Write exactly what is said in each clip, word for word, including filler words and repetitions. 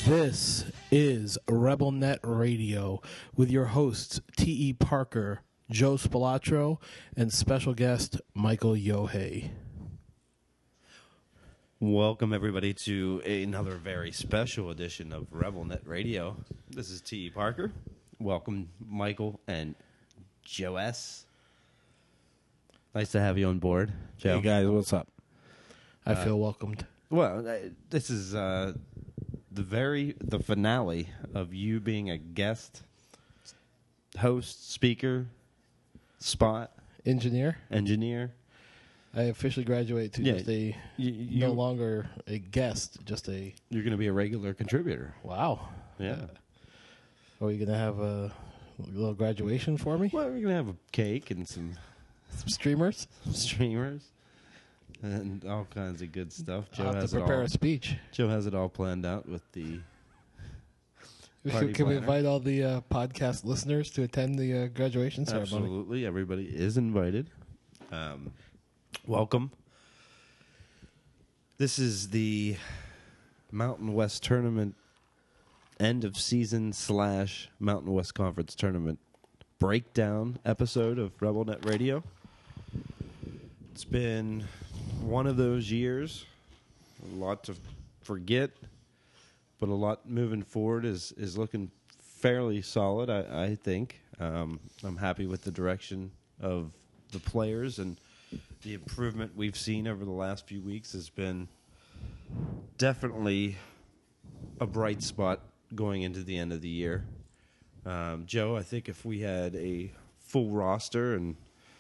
This is RebelNet Radio with your hosts T E. Parker, Joe Spilatro, and special guest Michael Yohei. Welcome, everybody, to another very special edition of RebelNet Radio. This is T E. Parker. Welcome, Michael and Joe S. Nice to have you on board, Joe. Hey, guys, what's up? I uh, feel welcomed. Well, uh, this is uh, the very the finale of you being a guest, host, speaker, spot, engineer, engineer. I officially graduate to yeah, just a you, you, no longer a guest, just a. You're going to be a regular contributor. Wow. Yeah. Are you going to have a little graduation for me? Well, we're going to have a cake and some some streamers, some streamers, and all kinds of good stuff. Joe I'll have has to prepare it all, a speech. Joe has it all planned out with the. Party Can we planner. invite all the uh, podcast listeners to attend the uh, graduation ceremony? Absolutely, everybody is invited. Um, welcome. This is the Mountain West Tournament end of season slash Mountain West Conference Tournament breakdown episode of RebelNet Radio. It's been one of those years, a lot to forget, but a lot moving forward is, is looking fairly solid, I, I think. Um, I'm happy with the direction of the players, and the improvement we've seen over the last few weeks has been definitely a bright spot going into the end of the year. Um, Joe, I think if we had a full roster and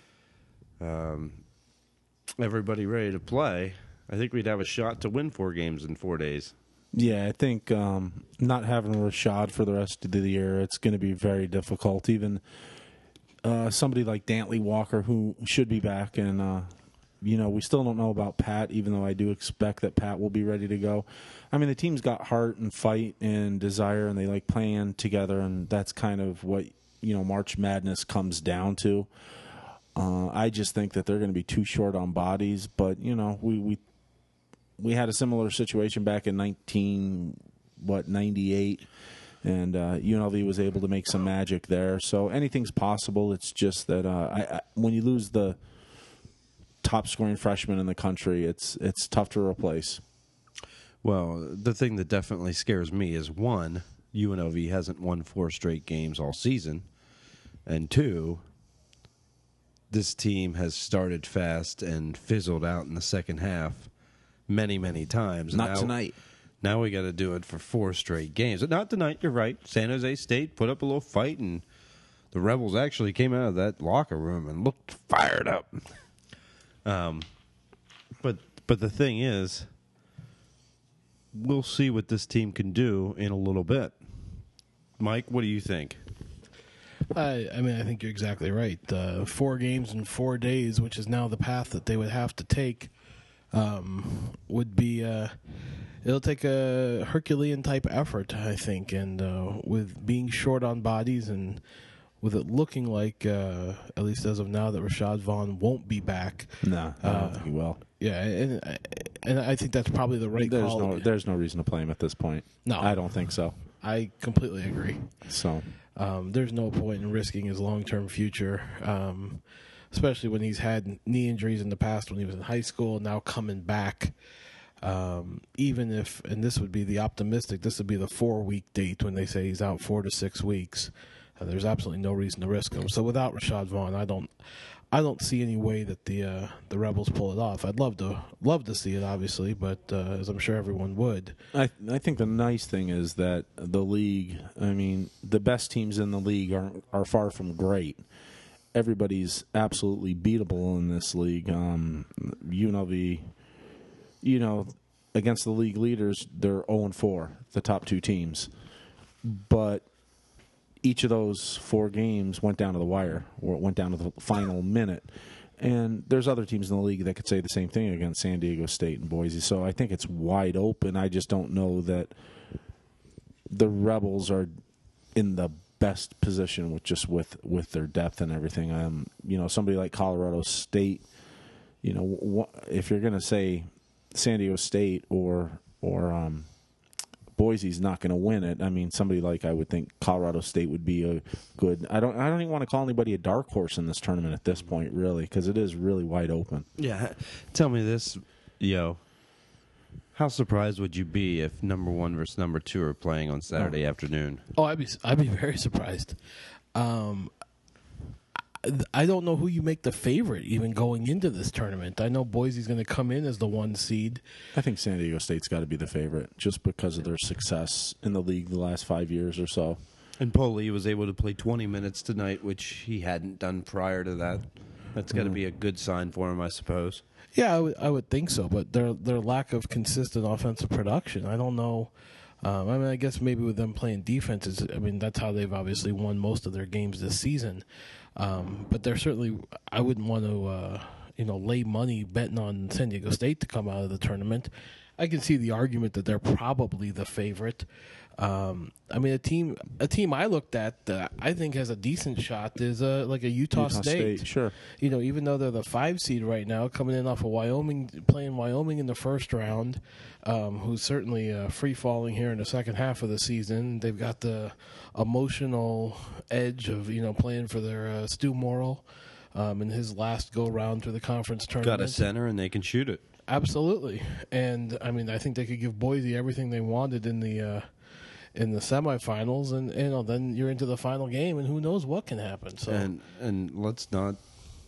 um, everybody ready to play, I think we'd have a shot to win four games in four days. Yeah, I think um, not having Rashad for the rest of the year, it's going to be very difficult. Even uh, somebody like Dantley Walker, who should be back, and uh, you know, we still don't know about Pat, even though I do expect that Pat will be ready to go. I mean, the team's got heart and fight and desire, and they like playing together, and that's kind of what, you know, March Madness comes down to. Uh, I just think that they're going to be too short on bodies, but you know, we we we had a similar situation back in nineteen what ninety-eight, and uh, U N L V was able to make some magic there. So anything's possible. It's just that uh, I, I, when you lose the top scoring freshman in the country, it's it's tough to replace. Well, the thing that definitely scares me is, one, U N L V hasn't won four straight games all season, and two, this team has started fast and fizzled out in the second half many, many times. Not now, tonight. Now we got to do it for four straight games. Not tonight, you're right. San Jose State put up a little fight, and the Rebels actually came out of that locker room and looked fired up. Um, but but the thing is, we'll see what this team can do in a little bit. Mike, what do you think? I, I mean, I think you're exactly right. Uh, four games in four days, which is now the path that they would have to take, um, would be uh, it'll take a Herculean type effort, I think, and uh, with being short on bodies and with it looking like, uh, at least as of now, that Rashad Vaughn won't be back. No, I don't uh, think he will. Yeah, and and I think that's probably the right There's call. no there's no reason to play him at this point. No, I don't think so. I completely agree. So um, there's no point in risking his long-term future, um, especially when he's had knee injuries in the past when he was in high school, now coming back. Um, even if, and this would be the optimistic, this would be the four-week date when they say he's out four to six weeks. Uh, there's absolutely no reason to risk him. So without Rashad Vaughn, I don't, I don't see any way that the uh, the Rebels pull it off. I'd love to love to see it, obviously, but uh, as I'm sure everyone would. I I think the nice thing is that the league, I mean, the best teams in the league are are far from great. Everybody's absolutely beatable in this league. Um, U N L V, you know, against the league leaders, they're oh and four, the top two teams. But each of those four games went down to the wire, or went down to the final minute. And there's other teams in the league that could say the same thing against San Diego State and Boise. So I think it's wide open. I just don't know that the Rebels are in the best position with just with, with their depth and everything. Um, you know, somebody like Colorado State, you know, wh- if you're going to say San Diego State or or um, Boise's not going to win it. I mean, somebody like I would think Colorado State would be a good. I don't. I don't even want to call anybody a dark horse in this tournament at this point, really, because it is really wide open. Yeah. Tell me this, yo. How surprised would you be if number one versus number two are playing on Saturday oh. afternoon? Oh, I'd be I'd be very surprised. Um, I, I don't know who you make the favorite even going into this tournament. I know Boise's going to come in as the one seed. I think San Diego State's got to be the favorite just because of their success in the league the last five years or so. And Poli was able to play twenty minutes tonight, which he hadn't done prior to that. That's got to mm. be a good sign for him, I suppose. Yeah, I would, I would think so, but their their lack of consistent offensive production, I don't know. Um, I mean, I guess maybe with them playing defense, is, I mean, that's how they've obviously won most of their games this season. Um, but they're certainly, I wouldn't want to, uh, you know, lay money betting on San Diego State to come out of the tournament. I can see the argument that they're probably the favorite. Um, I mean, a team a team I looked at that I think has a decent shot is uh, like a Utah, Utah State. State. Sure. You know, even though they're the five seed right now, coming in off of Wyoming, playing Wyoming in the first round, um, who's certainly uh, free falling here in the second half of the season. They've got the emotional edge of you know playing for their uh, Stu Morrill um, in his last go round through the conference tournament. Got a center and they can shoot it. Absolutely, and I mean, I think they could give Boise everything they wanted in the. Uh, in the semifinals, and you know, then you're into the final game, and who knows what can happen. So, and and let's not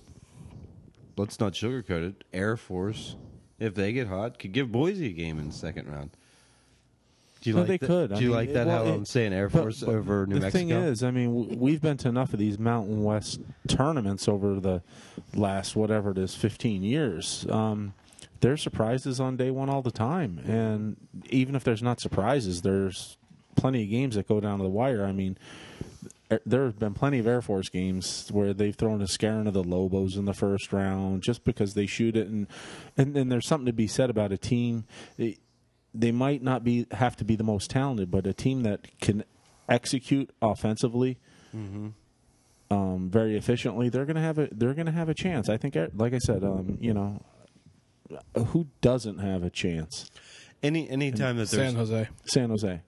let's not sugarcoat it. Air Force, if they get hot, could give Boise a game in the second round. Do you no, like they that? could. Do I you mean, like that? well, how it, I'm saying Air but, Force but over New the Mexico. The thing is, I mean, we've been to enough of these Mountain West tournaments over the last whatever it is, fifteen years. Um, there's surprises on day one all the time, and even if there's not surprises, there's plenty of games that go down to the wire. I mean, there have been plenty of Air Force games where they've thrown a scare into the Lobos in the first round just because they shoot it, and and, and there's something to be said about a team. They, they might not be have to be the most talented, but a team that can execute offensively mm-hmm. um, very efficiently, they're gonna have a they're gonna have a chance. I think, like I said, um, you know, who doesn't have a chance? Any any time that there's San Jose, San Jose.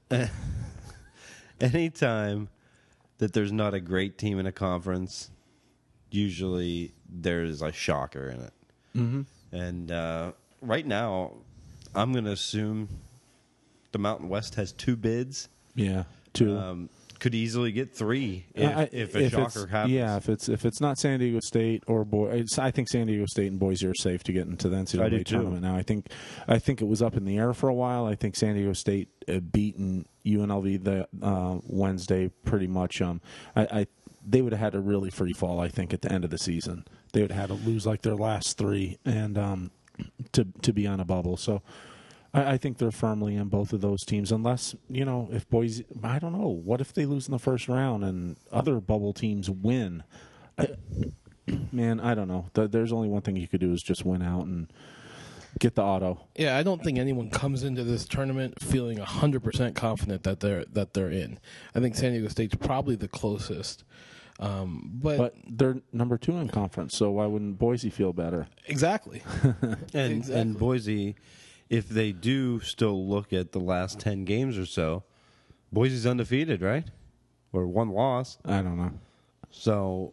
Anytime that there's not a great team in a conference, usually there's a shocker in it. Mm-hmm. And uh, right now, I'm going to assume the Mountain West has two bids. Yeah, two. Um, could easily get three if, I, if a if shocker happens. Yeah, if it's if it's not San Diego State or Boise, I think San Diego State and Boise are safe to get into the N C double A tournament now. I think I think it was up in the air for a while. I think San Diego State uh, beaten U N L V the uh, Wednesday pretty much. Um, I, I they would have had a really free fall. I think at the end of the season they would have had to lose like their last three and um, to to be on a bubble. So. I think they're firmly in both of those teams, unless, you know, if Boise, I don't know, what if they lose in the first round and other bubble teams win? I, man, I don't know. There's only one thing you could do is just win out and get the auto. Yeah, I don't think anyone comes into this tournament feeling one hundred percent confident that they're that they're in. I think San Diego State's probably the closest. Um, but, but they're number two in conference, so why wouldn't Boise feel better? Exactly. and, exactly. and Boise... If they do still look at the last ten games or so, Boise's undefeated, right? Or one loss. I don't know. So,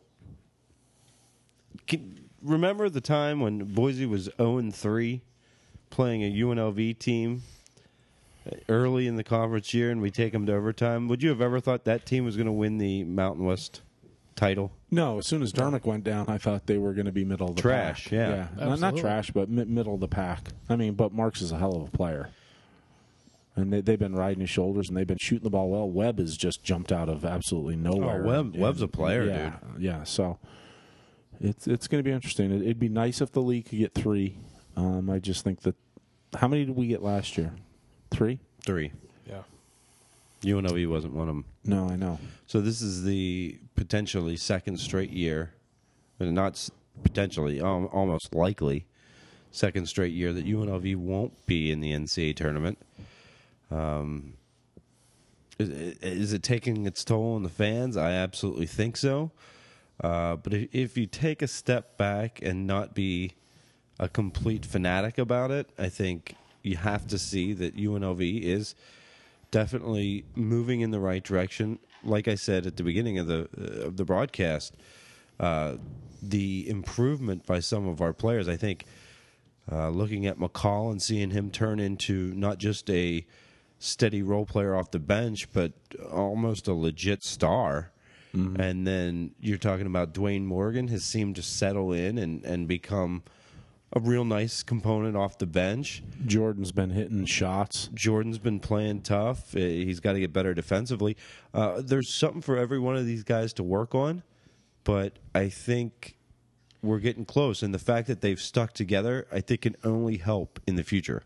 can, remember the time when Boise was oh and three playing a U N L V team early in the conference year and we take them to overtime? Would you have ever thought that team was going to win the Mountain West title? No, as soon as Dermick went down, I thought they were going to be middle of the trash, pack. yeah. yeah. Not, not trash, but mi- middle of the pack. I mean, but Marks is a hell of a player. And they, they've been riding his shoulders, and they've been shooting the ball well. Webb has just jumped out of absolutely nowhere. Oh, Webb, and, Webb's a player, yeah, dude. Yeah, so it's it's going to be interesting. It, it'd be nice if the league could get three. Um, I just think that – how many did we get last year? Three? Three. Yeah. U N L V wasn't one of them. No, I know. So this is the potentially second straight year, not potentially, um, almost likely, second straight year that U N L V won't be in the N C A A tournament. Um, is, is it taking its toll on the fans? I absolutely think so. Uh, but if, if you take a step back and not be a complete fanatic about it, I think you have to see that U N L V is definitely moving in the right direction. Like I said at the beginning of the uh, of the broadcast, uh, the improvement by some of our players, I think, uh, looking at McCall and seeing him turn into not just a steady role player off the bench, but almost a legit star. Mm-hmm. And then you're talking about Dwayne Morgan has seemed to settle in and, and become a real nice component off the bench. Jordan's been hitting shots. Jordan's been playing tough. He's got to get better defensively. Uh, there's something for every one of these guys to work on, but I think we're getting close. And the fact that they've stuck together, I think, can only help in the future.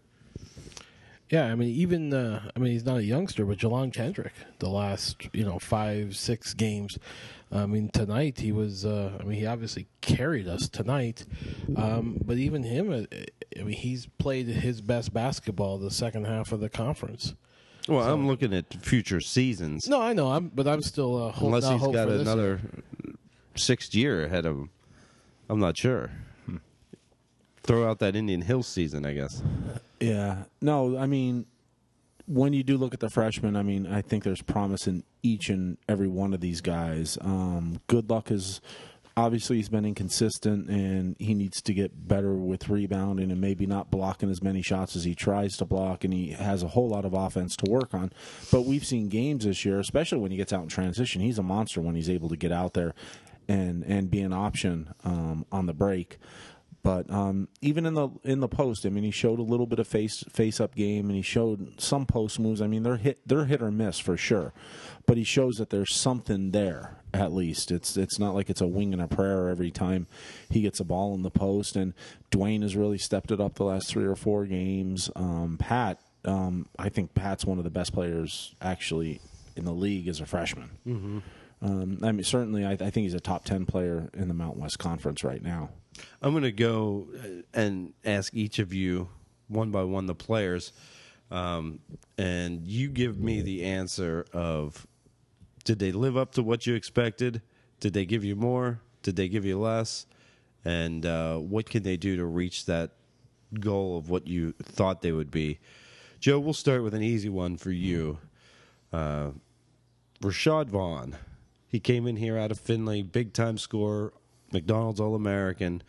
Yeah, I mean, even, uh, I mean, he's not a youngster, but Jelon Kendrick, the last, you know, five, six games. I mean, tonight he was, uh, I mean, he obviously carried us tonight. Um, but even him, I mean, he's played his best basketball the second half of the conference. Well, so, I'm looking at future seasons. No, I know, I'm, but I'm still uh, holding out Unless he's hope got for another this sixth year ahead of him. I'm not sure. Hmm. Throw out that Indian Hills season, I guess. Yeah. No, I mean, when you do look at the freshmen, I mean, I think there's promise in each and every one of these guys. Um, Good Luck is obviously he's been inconsistent, and he needs to get better with rebounding and maybe not blocking as many shots as he tries to block, and he has a whole lot of offense to work on. But we've seen games this year, especially when he gets out in transition. He's a monster when he's able to get out there and, and be an option um, on the break. But um, even in the in the post, I mean, he showed a little bit of face face up game, and he showed some post moves. I mean, they're hit they're hit or miss for sure, but he shows that there's something there at least. It's it's not like it's a wing and a prayer every time he gets a ball in the post. And Dwayne has really stepped it up the last three or four games. Um, Pat, um, I think Pat's one of the best players actually in the league as a freshman. Mm-hmm. Um, I mean, certainly, I, I think he's a top ten player in the Mountain West Conference right now. I'm going to go and ask each of you, one by one, the players, um, and you give me the answer of, did they live up to what you expected? Did they give you more? Did they give you less? And uh, what can they do to reach that goal of what you thought they would be? Joe, we'll start with an easy one for you. Uh, Rashad Vaughn. He came in here out of Findlay, big-time scorer, McDonald's All-American.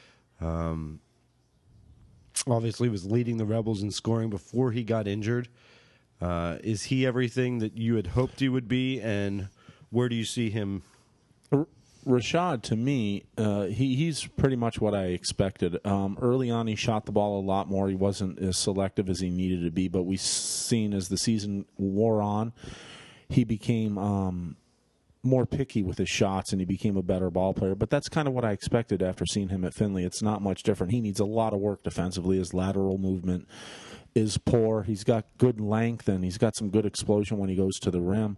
Um, obviously was leading the Rebels in scoring before he got injured. Uh, is he everything that you had hoped he would be, and where do you see him? R- Rashad, to me, uh, he, he's pretty much what I expected. Um, early on, he shot the ball a lot more. He wasn't as selective as he needed to be, but we've seen as the season wore on, he became um, more picky with his shots, and he became a better ball player. But that's kind of what I expected after seeing him at Findlay. It's not much different. He needs a lot of work defensively. His lateral movement is poor. He's got good length, and he's got some good explosion when he goes to the rim.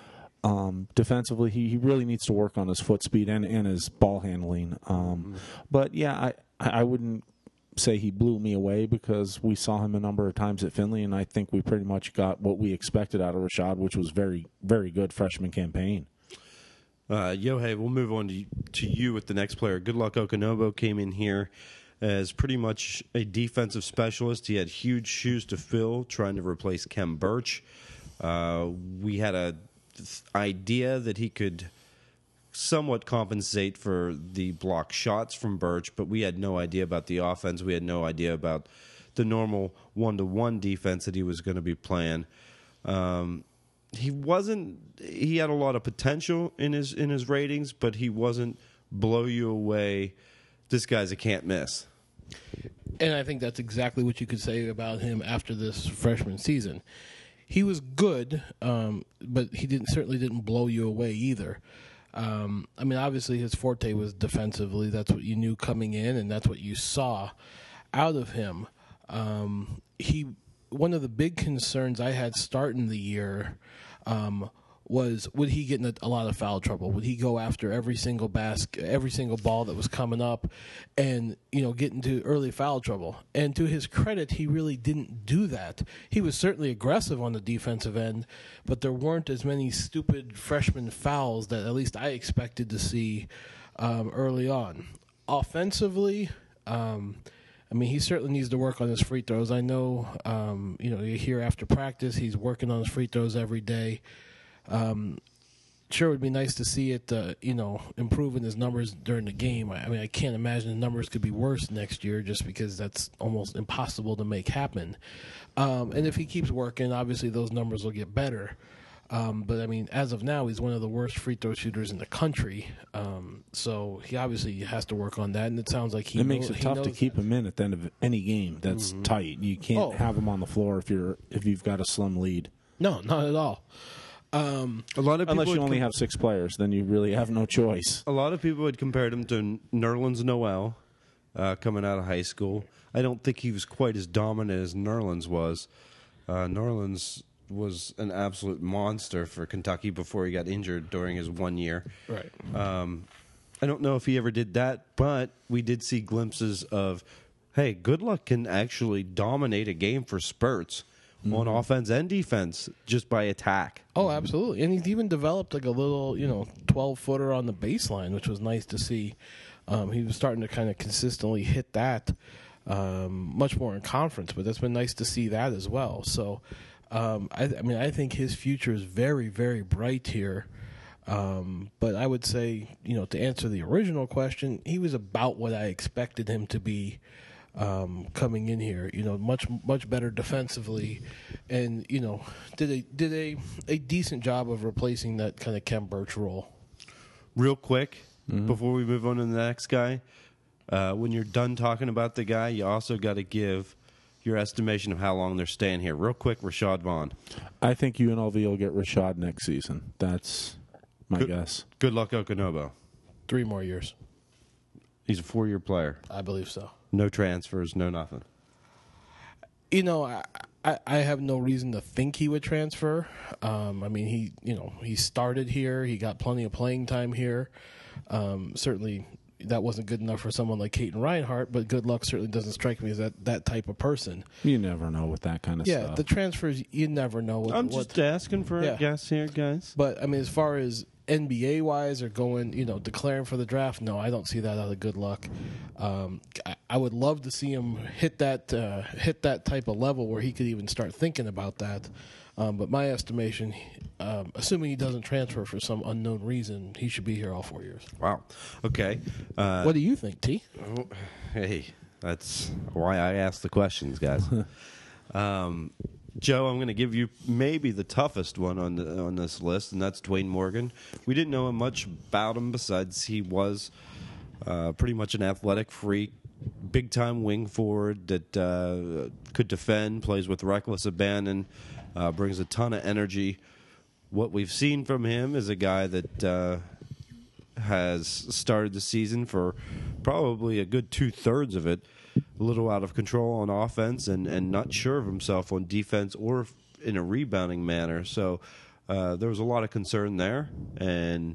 Um, defensively, he, he really needs to work on his foot speed and, and his ball handling. Um, mm-hmm. But, yeah, I, I wouldn't say he blew me away because we saw him a number of times at Findlay, and I think we pretty much got what we expected out of Rashad, which was very, very good freshman campaign. Uh, Yohei, we'll move on to, to you with the next player. Good Luck Okonobo came in here as pretty much a defensive specialist. He had huge shoes to fill trying to replace Kem Birch. Uh, we had a th- idea that he could somewhat compensate for the block shots from Birch, but we had no idea about the offense. We had no idea about the normal one-to-one defense that he was going to be playing. Um, he wasn't he had a lot of potential in his in his ratings, but he wasn't blow you away. This guy's a can't miss. And I think that's exactly what you could say about him after this freshman season. He was good, um, but he didn't certainly didn't blow you away either. Um, I mean, obviously his forte was defensively. That's what you knew coming in, and that's what you saw out of him. Um, he one of the big concerns I had starting the year um, was, would he get in a, a lot of foul trouble? Would he go after every single basket, every single ball that was coming up, and you know get into early foul trouble? And to his credit, he really didn't do that. He was certainly aggressive on the defensive end, but there weren't as many stupid freshman fouls that at least I expected to see um, early on. Offensively, um, I mean, he certainly needs to work on his free throws. I know, um, you know, you hear after practice he's working on his free throws every day. Um, sure, it would be nice to see it, uh, you know, improving his numbers during the game. I, I mean, I can't imagine the numbers could be worse next year just because that's almost impossible to make happen. Um, and if he keeps working, obviously those numbers will get better. Um, but, I mean, as of now, he's one of the worst free throw shooters in the country. Um, so he obviously has to work on that, and it sounds like he It makes knows, it tough he to knows keep that. him in at the end of any game that's Mm-hmm. tight. You can't Oh. have him on the floor if you're if you've got a slim lead. No, not at all. Um, A lot of people Unless you would only com- have six players, then you really have no choice. a lot of people had compared him to Nerlens Noel uh, coming out of high school. I don't think he was quite as dominant as Nerlens was. Uh, Nerlens was an absolute monster for Kentucky before he got injured during his one year. right. Um, I don't know if he ever did that, but we did see glimpses of, hey, Goodluck can actually dominate a game for spurts on offense and defense just by attack. Oh, absolutely. And he's even developed like a little, you know, twelve-footer on the baseline, which was nice to see. Um, he was starting to kind of consistently hit that um, much more in conference, but that's been nice to see that as well. So, um, I, I mean, I think his future is very, very bright here. Um, but I would say, you know, to answer the original question, he was about what I expected him to be um, coming in here. You know, much much better defensively, and you know, did a did a a decent job of replacing that kind of Kem Birch role. Real quick, before we move on to the next guy, uh, when you're done talking about the guy, you also got to give your estimation of how long they're staying here. Real quick, Rashad Vaughn. I think U N L V will get Rashad next season. That's my Good. guess. Good luck, Okonobo. Three more years, He's a four-year player. I believe so. No transfers, no nothing. You know, I, I I have no reason to think he would transfer. Um, I mean, he you know he started here. He got plenty of playing time here. Um, certainly, that wasn't good enough for someone like Caton Reinhardt. But good luck certainly doesn't strike me as that, that type of person. You never know with that kind of Yeah, stuff. the transfers you never know. What, I'm what, just asking for Yeah. a guess here, guys. But I mean, as far as N B A wise or going, you know, declaring for the draft, no, I don't see that out of good luck. Um, I, I would love to see him hit that uh, hit that type of level where he could even start thinking about that. Um, but my estimation, um, assuming he doesn't transfer for some unknown reason, he should be here all four years. Wow. Okay. Uh, What do you think, T? Oh, hey, that's why I asked the questions, guys. um, Joe, I'm going to give you maybe the toughest one on the, on this list, and that's Dwayne Morgan. We didn't know much about him besides he was uh, pretty much an athletic freak, big-time wing forward that uh, could defend, plays with reckless abandon, uh, brings a ton of energy. What we've seen from him is a guy that uh, has started the season for probably a good two-thirds of it a little out of control on offense and, and not sure of himself on defense or in a rebounding manner. So uh, there was a lot of concern there, and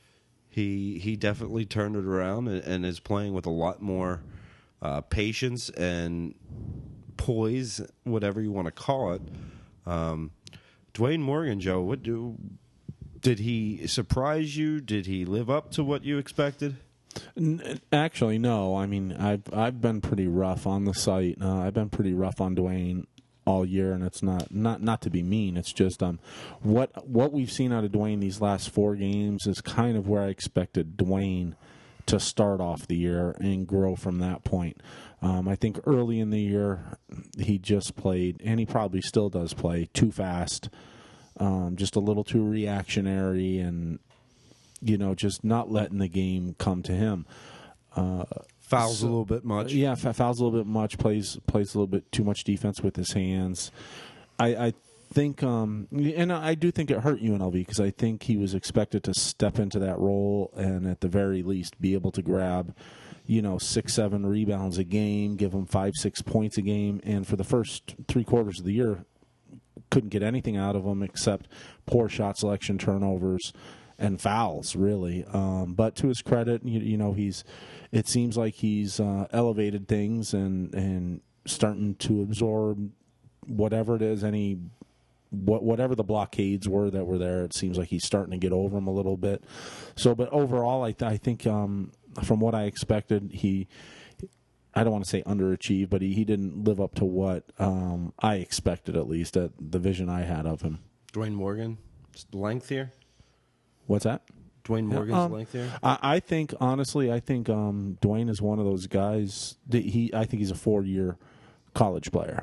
he he definitely turned it around and, and is playing with a lot more uh, patience and poise, whatever you want to call it. Um, Dwayne Morgan, Joe, what do did he surprise you? Did he live up to what you expected? N- Actually, no. I mean, I've I've been pretty rough on the site. Uh, I've been pretty rough on Dwayne all year, and it's not not not to be mean. It's just um, what what we've seen out of Dwayne these last four games is kind of where I expected Dwayne to start off the year and grow from that point. Um, I think early in the year he just played, and he probably still does play too fast, um, just a little too reactionary, and you know, just not letting the game come to him. Uh, Fouls so- a little bit much. Yeah, f- fouls a little bit much. Plays plays a little bit too much defense with his hands. I, I think, um, and I do think it hurt U N L V because I think he was expected to step into that role and at the very least be able to grab, you know, six, seven rebounds a game, give him five, six points a game, and for the first three quarters of the year, couldn't get anything out of him except poor shot selection, turnovers, and fouls, really. Um, but to his credit, you, you know, he's. It seems like he's uh, elevated things and and starting to absorb whatever it is, any what whatever the blockades were that were there. It seems like he's starting to get over them a little bit. So, but overall, I th- I think um, from what I expected, he. I don't want to say underachieved, but he, he didn't live up to what um, I expected, at least, at the vision I had of him. Dwayne Morgan, length here. What's that? Dwayne Morgan's um, length here. I, I think honestly, I think um, Dwayne is one of those guys. That he, I think he's a four-year college player.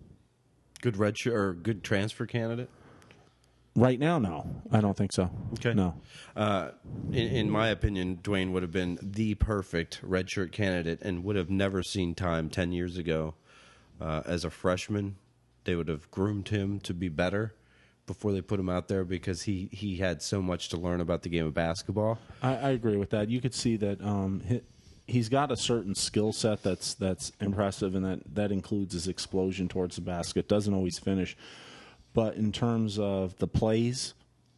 Good redshirt or good transfer candidate. Right now, no, I don't think so. Okay. No. Uh, in, in my opinion, Dwayne would have been the perfect redshirt candidate and would have never seen time ten years ago. Uh, as a freshman, they would have groomed him to be better before they put him out there because he, he had so much to learn about the game of basketball. I, I agree with that. You could see that um, he, he's got a certain skill set that's that's impressive, and that, that includes his explosion towards the basket. Doesn't always finish. But in terms of the plays,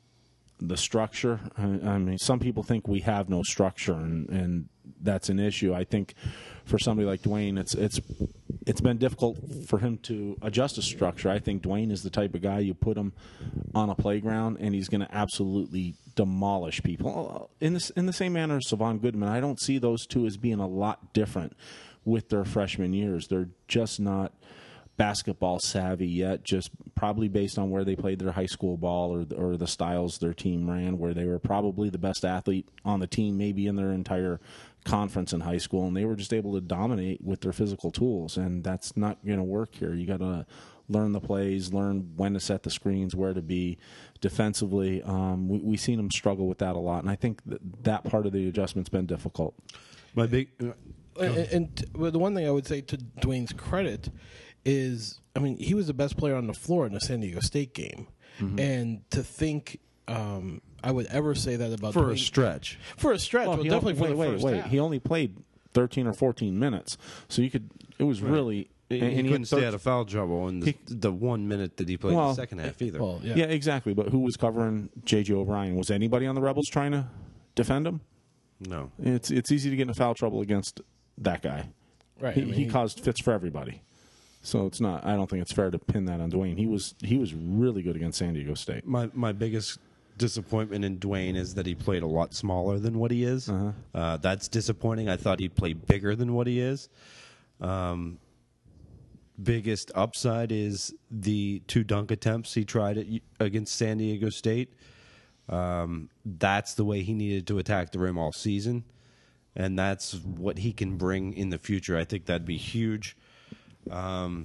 the structure, I, I mean, some people think we have no structure, and, and that's an issue. I think for somebody like Dwayne, it's it's it's been difficult for him to adjust to structure. I think Dwayne is the type of guy you put him on a playground, and he's going to absolutely demolish people. In this in the same manner as Savon Goodman, I don't see those two as being a lot different with their freshman years. They're just not basketball savvy yet, just probably based on where they played their high school ball or or the styles their team ran, where they were probably the best athlete on the team, maybe in their entire conference in high school, and they were just able to dominate with their physical tools, and that's not going to work here. You got to learn the plays, learn when to set the screens, where to be defensively. Um, we, we've seen them struggle with that a lot, and I think that, that part of the adjustment's been difficult. My big, uh, and, and well, the one thing I would say to Dwayne's credit is, I mean, he was the best player on the floor in the San Diego State game. Mm-hmm. And to think um, I would ever say that about for Dwayne, a stretch. For a stretch, well, well, definitely wait, for the wait, first wait. half. He only played thirteen or fourteen minutes, so you could. It was right. really. He, and he he couldn't stay thir- out of foul trouble in the, he, the one minute that he played well, in the second half either. Well, yeah. yeah, exactly. But who was covering J J O'Brien? Was anybody on the Rebels trying to defend him? No. It's it's easy to get into foul trouble against that guy. Right. He, I mean, he he caused fits for everybody. So it's not. I don't think it's fair to pin that on Dwayne. He was he was really good against San Diego State. My my biggest disappointment in Dwayne is that he played a lot smaller than what he is. Uh-huh. Uh, that's disappointing. I thought he'd play bigger than what he is. Um, biggest upside is the two dunk attempts he tried at, against San Diego State. Um, that's the way he needed to attack the rim all season, and that's what he can bring in the future. I think that'd be huge. Um,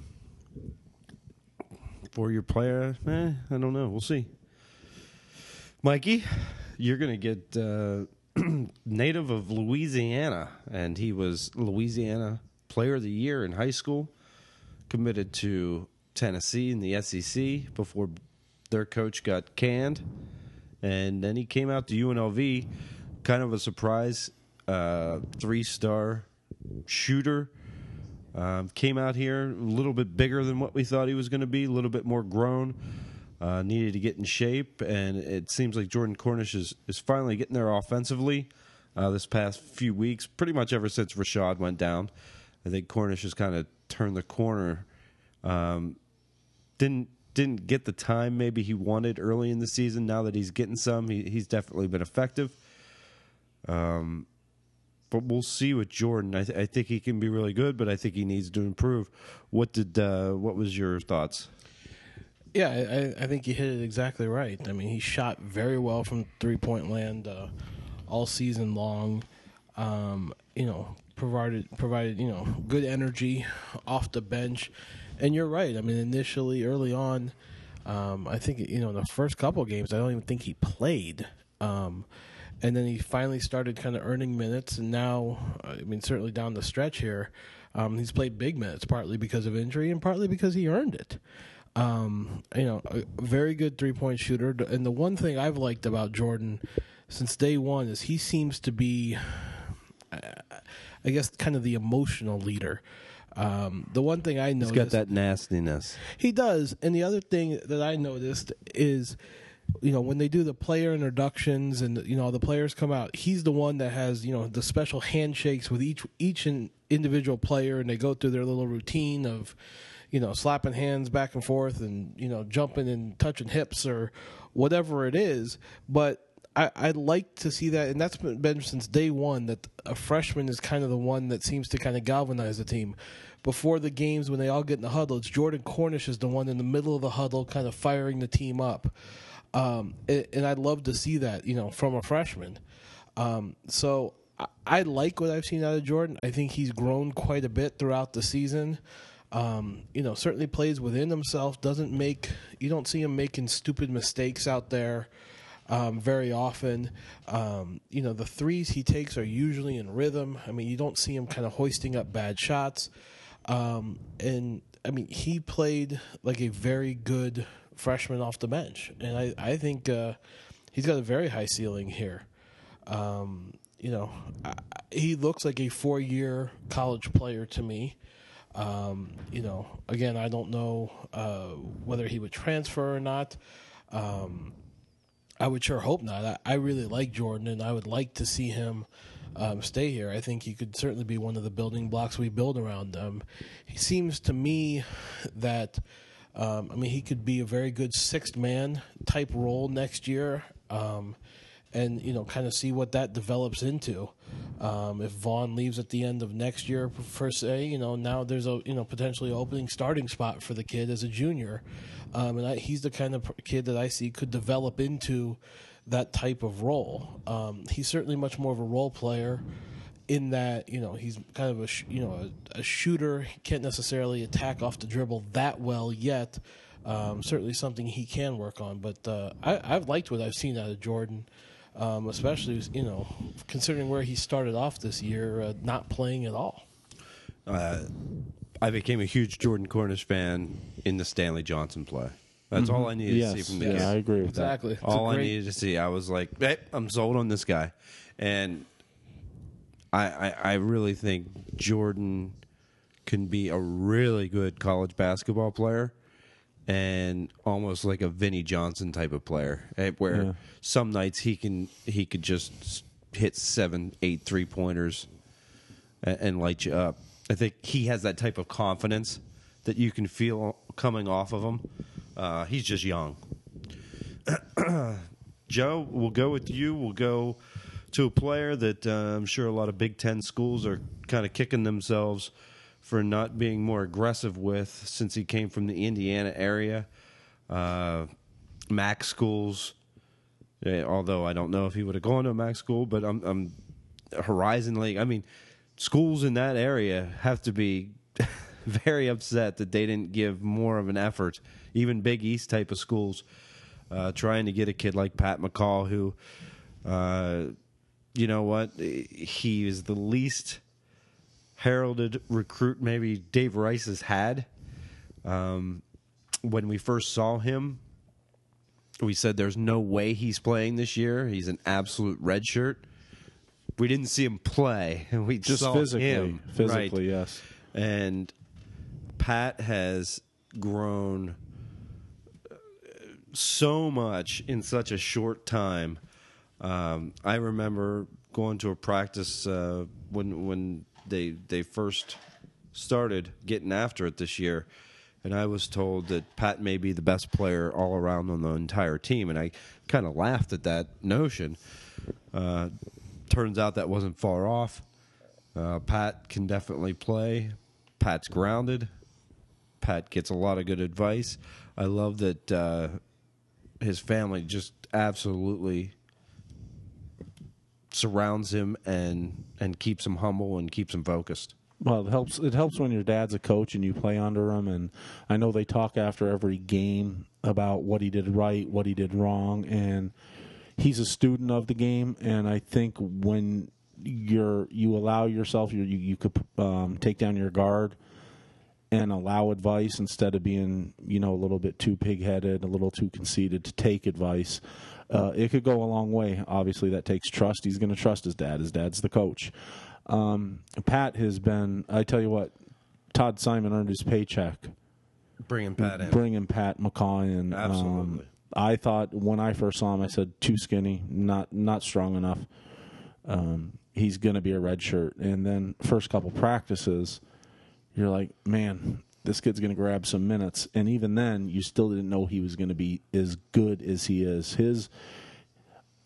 for your player, eh, I don't know. We'll see. Mikey, you're going to get uh, native of Louisiana, and he was Louisiana Player of the Year in high school, committed to Tennessee in the S E C before their coach got canned, and then he came out to U N L V, kind of a surprise, uh, three-star shooter. Um, came out here a little bit bigger than what we thought he was going to be, a little bit more grown, uh, needed to get in shape, and it seems like Jordan Cornish is, is finally getting there offensively uh, this past few weeks, pretty much ever since Rashad went down. I think Cornish has kind of turned the corner. Um, didn't didn't get the time maybe he wanted early in the season. Now that he's getting some, he, he's definitely been effective. Um. But we'll see with Jordan. I, th- I think he can be really good, but I think he needs to improve. What did? Uh, what was your thoughts? Yeah, I, I think you hit it exactly right. I mean, he shot very well from three-point land uh, all season long. Um, you know, provided provided you know good energy off the bench, and you're right. I mean, initially, early on, um, I think you know the first couple of games, I don't even think he played. Um, And then he finally started kind of earning minutes, and now, I mean, certainly down the stretch here, um, he's played big minutes, partly because of injury and partly because he earned it. Um, you know, a very good three-point shooter. And the one thing I've liked about Jordan since day one is he seems to be, I guess, kind of the emotional leader. Um, the one thing I noticed... He's got that nastiness. He does. And the other thing that I noticed is... You know, when they do the player introductions and, you know, the players come out, he's the one that has, you know, the special handshakes with each each individual player, and they go through their little routine of, you know, slapping hands back and forth and, you know, jumping and touching hips or whatever it is. But I, I like to see that, and that's been, been since day one, that a freshman is kind of the one that seems to kind of galvanize the team. Before the games, when they all get in the huddle, it's Jordan Cornish is the one in the middle of the huddle kind of firing the team up. Um, and, and I'd love to see that, you know, from a freshman. Um, so I, I like what I've seen out of Jordan. I think he's grown quite a bit throughout the season. Um, you know, certainly plays within himself, doesn't make, you don't see him making stupid mistakes out there um, very often. Um, you know, the threes he takes are usually in rhythm. I mean, you don't see him kind of hoisting up bad shots. Um, and, I mean, he played like a very good freshman off the bench. And I, I think uh, he's got a very high ceiling here. Um, you know, I, he looks like a four-year college player to me. Um, you know, again, I don't know uh, whether he would transfer or not. Um, I would sure hope not. I, I really like Jordan, and I would like to see him um, stay here. I think he could certainly be one of the building blocks we build around him. He seems to me that, um, I mean, he could be a very good sixth man type role next year. Um, and, you know, kind of see what that develops into. Um, if Vaughn leaves at the end of next year, per se, you know, now there's a, you know, potentially opening starting spot for the kid as a junior. Um, and I, he's the kind of kid that I see could develop into that type of role. Um, he's certainly much more of a role player in that, you know, he's kind of a, sh- you know, a, a shooter. He can't necessarily attack off the dribble that well yet. Um, certainly something he can work on. But uh, I, I've liked what I've seen out of Jordan. Um, especially, you know, considering where he started off this year, uh, not playing at all. Uh, I became a huge Jordan Cornish fan in the Stanley Johnson play. That's mm-hmm. all I needed yes. to see from the yeah, kid. I agree with exactly. that. All great... I needed to see. I was like, hey, I'm sold on this guy. And I, I, I really think Jordan can be a really good college basketball player. And almost like a Vinnie Johnson type of player, where yeah. some nights he can he could just hit seven, eight three pointers and, and light you up. I think he has that type of confidence that you can feel coming off of him. Uh, he's just young. Joe, we'll go with you. We'll go to a player that uh, I'm sure a lot of Big Ten schools are kind of kicking themselves for not being more aggressive with since he came from the Indiana area. Uh, MAC schools, eh, although I don't know if he would have gone to a MAC school, but I'm, I'm Horizon League. I mean, schools in that area have to be very upset that they didn't give more of an effort, even Big East type of schools, uh, trying to get a kid like Pat McCall who, uh, you know what, he is the least heralded recruit maybe Dave Rice has had. Um, when we first saw him, we said there's no way he's playing this year. He's an absolute redshirt. We didn't see him play, and we just saw physically, him. physically, right. yes. And Pat has grown so much in such a short time. Um, I remember going to a practice uh, when when. They they first started getting after it this year, and I was told that Pat may be the best player all around on the entire team, and I kind of laughed at that notion. Uh, turns out that wasn't far off. Uh, Pat can definitely play. Pat's grounded. Pat gets a lot of good advice. I love that uh, his family just absolutely surrounds him and and keeps him humble and keeps him focused. Well, it helps. It helps when your dad's a coach and you play under him. And I know they talk after every game about what he did right, what he did wrong, and he's a student of the game. And I think when you're you allow yourself, you you, you could um, take down your guard and allow advice instead of being, you know, a little bit too pig-headed, a little too conceited to take advice. Uh, it could go a long way. Obviously, that takes trust. He's going to trust his dad. His dad's the coach. Um, Pat has been, I tell you what, Todd Simon earned his paycheck. Bringing Pat in. Bringing Pat McCaw in. Absolutely. Um, I thought when I first saw him, I said, too skinny, not not strong enough. Um, he's going to be a red shirt. And then first couple practices, you're like, man, this kid's going to grab some minutes. And even then, you still didn't know he was going to be as good as he is. His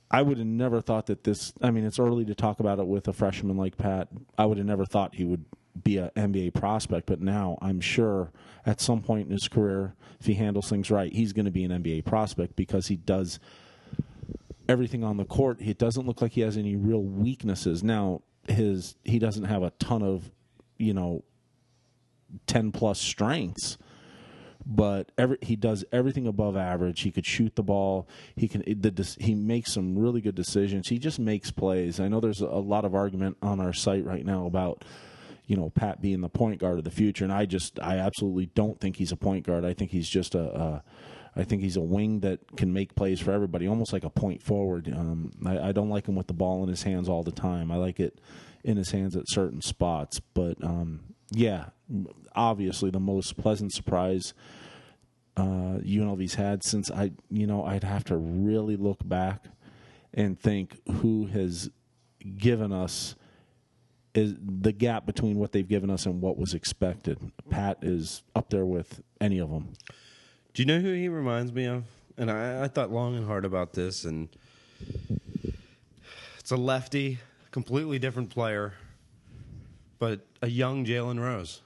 I would have never thought that this. I mean, it's early to talk about it with a freshman like Pat. I would have never thought he would be an N B A prospect, but now I'm sure at some point in his career, if he handles things right, he's going to be an N B A prospect because he does everything on the court. It doesn't look like he has any real weaknesses. Now, his he doesn't have a ton of, you know, ten plus strengths, but every, he does everything above average. He could shoot the ball. He can. The, he makes some really good decisions. He just makes plays. I know there's a lot of argument on our site right now about, you know, Pat being the point guard of the future, and I just I absolutely don't think he's a point guard. I think he's just a, a I think he's a wing that can make plays for everybody, almost like a point forward. Um, I, I don't like him with the ball in his hands all the time. I like it in his hands at certain spots, but um, yeah, obviously the most pleasant surprise uh, U N L V's had since I, you know, I'd have to really look back and think who has given us is the gap between what they've given us and what was expected. Pat is up there with any of them. Do you know who he reminds me of? And I, I thought long and hard about this, and it's a lefty, completely different player, but a young Jalen Rose.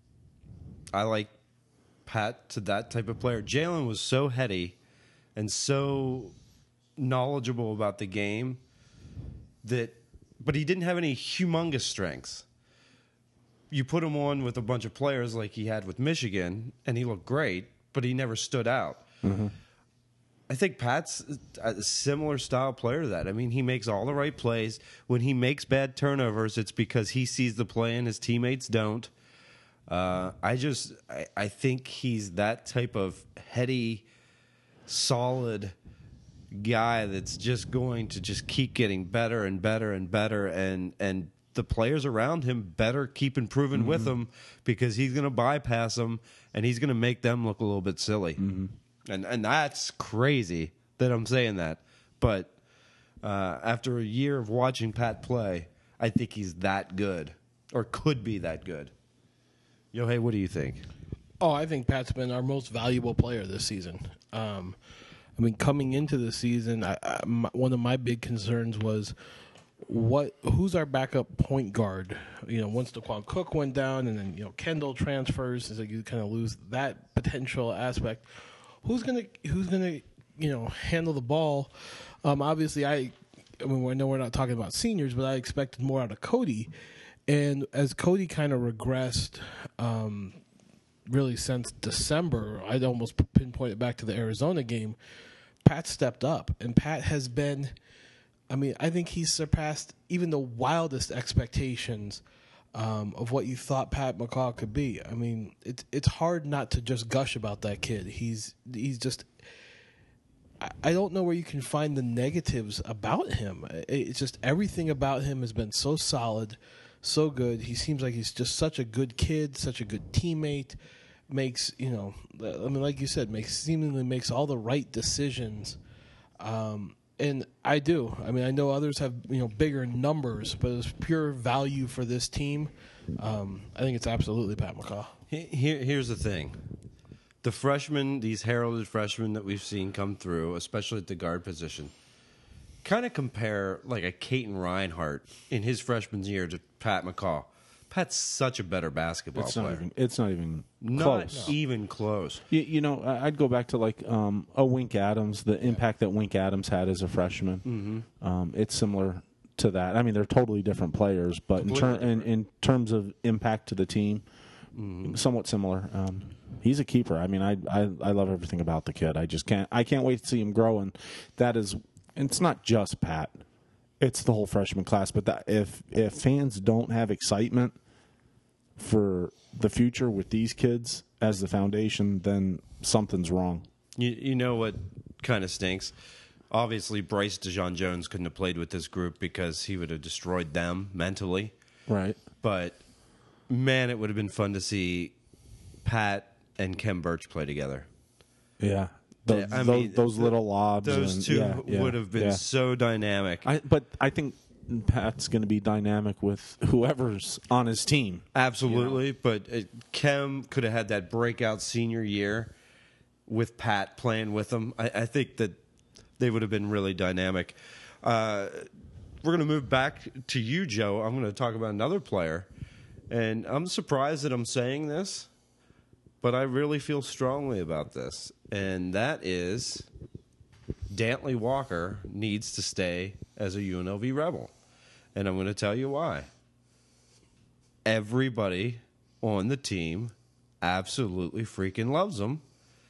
I like Pat to that type of player. Jalen was so heady and so knowledgeable about the game that, but he didn't have any humongous strengths. You put him on with a bunch of players like he had with Michigan, and he looked great, but he never stood out. Mm-hmm. I think Pat's a similar style player to that. I mean, he makes all the right plays. When he makes bad turnovers, it's because he sees the play and his teammates don't. Uh, I just, I, I think he's that type of heady, solid guy that's just going to just keep getting better and better and better, and and the players around him better keep improving mm-hmm. with him, because he's going to bypass them and he's going to make them look a little bit silly. Mm-hmm. And and that's crazy that I'm saying that, but uh, after a year of watching Pat play, I think he's that good, or could be that good. Yo, hey, what do you think? Oh, I think Pat's been our most valuable player this season. Um, I mean, coming into the season, I, I, my, one of my big concerns was what who's our backup point guard. You know, once DeQuan Cook went down, and then you know Kendall transfers, so you kind of lose that potential aspect. Who's gonna who's gonna you know handle the ball? Um, obviously, I I mean, I know we're not talking about seniors, but I expected more out of Cody. And as Cody kind of regressed, um, really since December, I'd almost pinpoint it back to the Arizona game. Pat stepped up, and Pat has been, I mean, I think he's surpassed even the wildest expectations um, of what you thought Pat McCaw could be. I mean, it's it's hard not to just gush about that kid. He's he's just, I, I don't know where you can find the negatives about him. It's just everything about him has been so solid, so good. He seems like he's just such a good kid, such a good teammate. Makes, you know, I mean, like you said, makes seemingly makes all the right decisions. Um, and I do. I mean, I know others have, you know, bigger numbers, but as pure value for this team, um, I think it's absolutely Pat McCaw. Here, here's the thing. The freshmen, these heralded freshmen that we've seen come through, especially at the guard position, kind of compare like a Caton Reinhardt in his freshman year to Pat McCaw. Pat's such a better basketball it's player. Not even, it's not even not close. even close. You, you know, I'd go back to like um, a Wink Adams, the impact that Wink Adams had as a freshman. Mm-hmm. Um, it's similar to that. I mean, they're totally different players, but in, ter- in, in terms of impact to the team, mm-hmm. somewhat similar. Um, he's a keeper. I mean, I, I I love everything about the kid. I just can't. I can't wait to see him grow, and that is. And it's not just Pat. It's the whole freshman class, but that, if if fans don't have excitement for the future with these kids as the foundation, then something's wrong. You, you know what kind of stinks? Obviously, Bryce DeJean-Jones couldn't have played with this group because he would have destroyed them mentally. Right. But, man, it would have been fun to see Pat and Kem Birch play together. Yeah. Those, I those, mean, those the, little lobs. Those and, two yeah, yeah, would have been yeah. so dynamic. I, but I think Pat's going to be dynamic with whoever's on his team. Absolutely. You know? But uh, Kem could have had that breakout senior year with Pat playing with him. I, I think that they would have been really dynamic. Uh, we're going to move back to you, Joe. I'm going to talk about another player. And I'm surprised that I'm saying this, but I really feel strongly about this. And that is Dantley Walker needs to stay as a U N L V Rebel. And I'm going to tell you why. Everybody on the team absolutely freaking loves him.